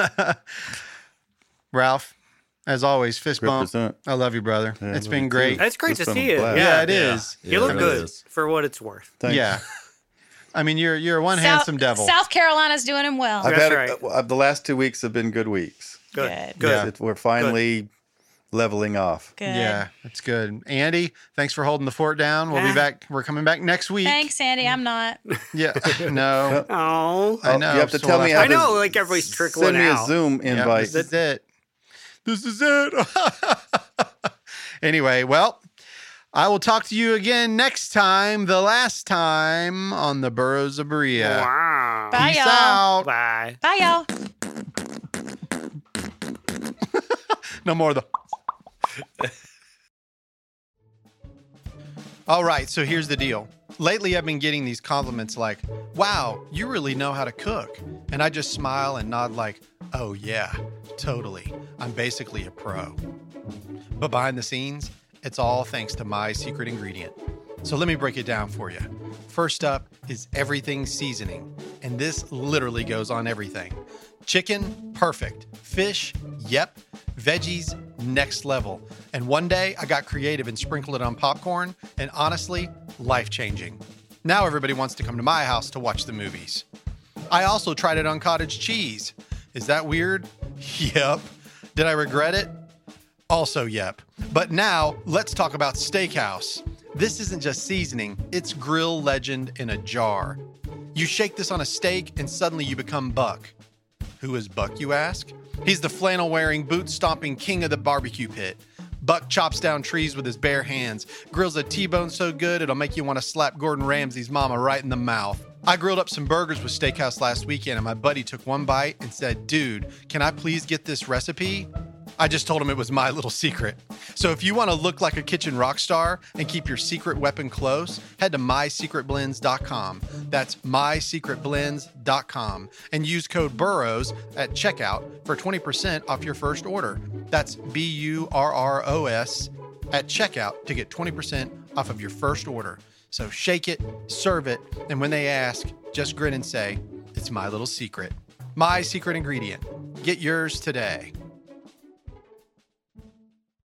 Ralph, as always, fist bump. Represent. I love you, brother. Yeah, it's love been you great. too. It's great It's to been see a you. blast. Yeah, it Yeah. is. You look it good is. for what it's worth. Thanks. Yeah. I mean, you're you're one South, handsome devil. South Carolina's doing him well. I've That's had right. a, uh, the last two weeks have been good weeks. Good. Good. Good. Yeah. It- we're finally leveling off. Good. Yeah, that's good. Andy, thanks for holding the fort down. We'll be Ah. back. We're coming back next week. Thanks, Andy. I'm not. Yeah, no, Oh, I know. You have to so tell we'll me. have how I to- know, to like everybody's trickling Send me out. a Zoom Yeah, invite. this is it. This is it. Anyway, well, I will talk to you again next time, the last time on the Burros of Berea. Wow. Bye, Peace y'all. out. Bye. Bye, y'all. No more of the. All right, so here's the deal. Lately, I've been getting these compliments like, wow, you really know how to cook. And I just smile and nod like, oh, yeah, totally. I'm basically a pro. But behind the scenes, it's all thanks to my secret ingredient. So let me break it down for you. First up is everything seasoning. And this literally goes on everything. Chicken, perfect. Fish, yep. Veggies, next level. And one day I got creative and sprinkled it on popcorn, and honestly, life-changing. Now everybody wants to come to my house to watch the movies. I also tried it on cottage cheese. Is that weird? Yep. Did I regret it? Also, yep. But now let's talk about Steakhouse. This isn't just seasoning, it's grill legend in a jar. You shake this on a steak and suddenly you become Buck. Who is Buck, you ask? He's the flannel-wearing, boot-stomping king of the barbecue pit. Buck chops down trees with his bare hands, grills a T-bone so good it'll make you want to slap Gordon Ramsay's mama right in the mouth. I grilled up some burgers with Steakhouse last weekend, and my buddy took one bite and said, dude, can I please get this recipe? I just told him it was my little secret. So if you want to look like a kitchen rock star and keep your secret weapon close, head to my secret blends dot com. That's my secret blends dot com and use code BURROS at checkout for twenty percent off your first order. That's B U R R O S at checkout to get twenty percent off of your first order. So shake it, serve it, and when they ask, just grin and say, it's my little secret. My secret ingredient. Get yours today.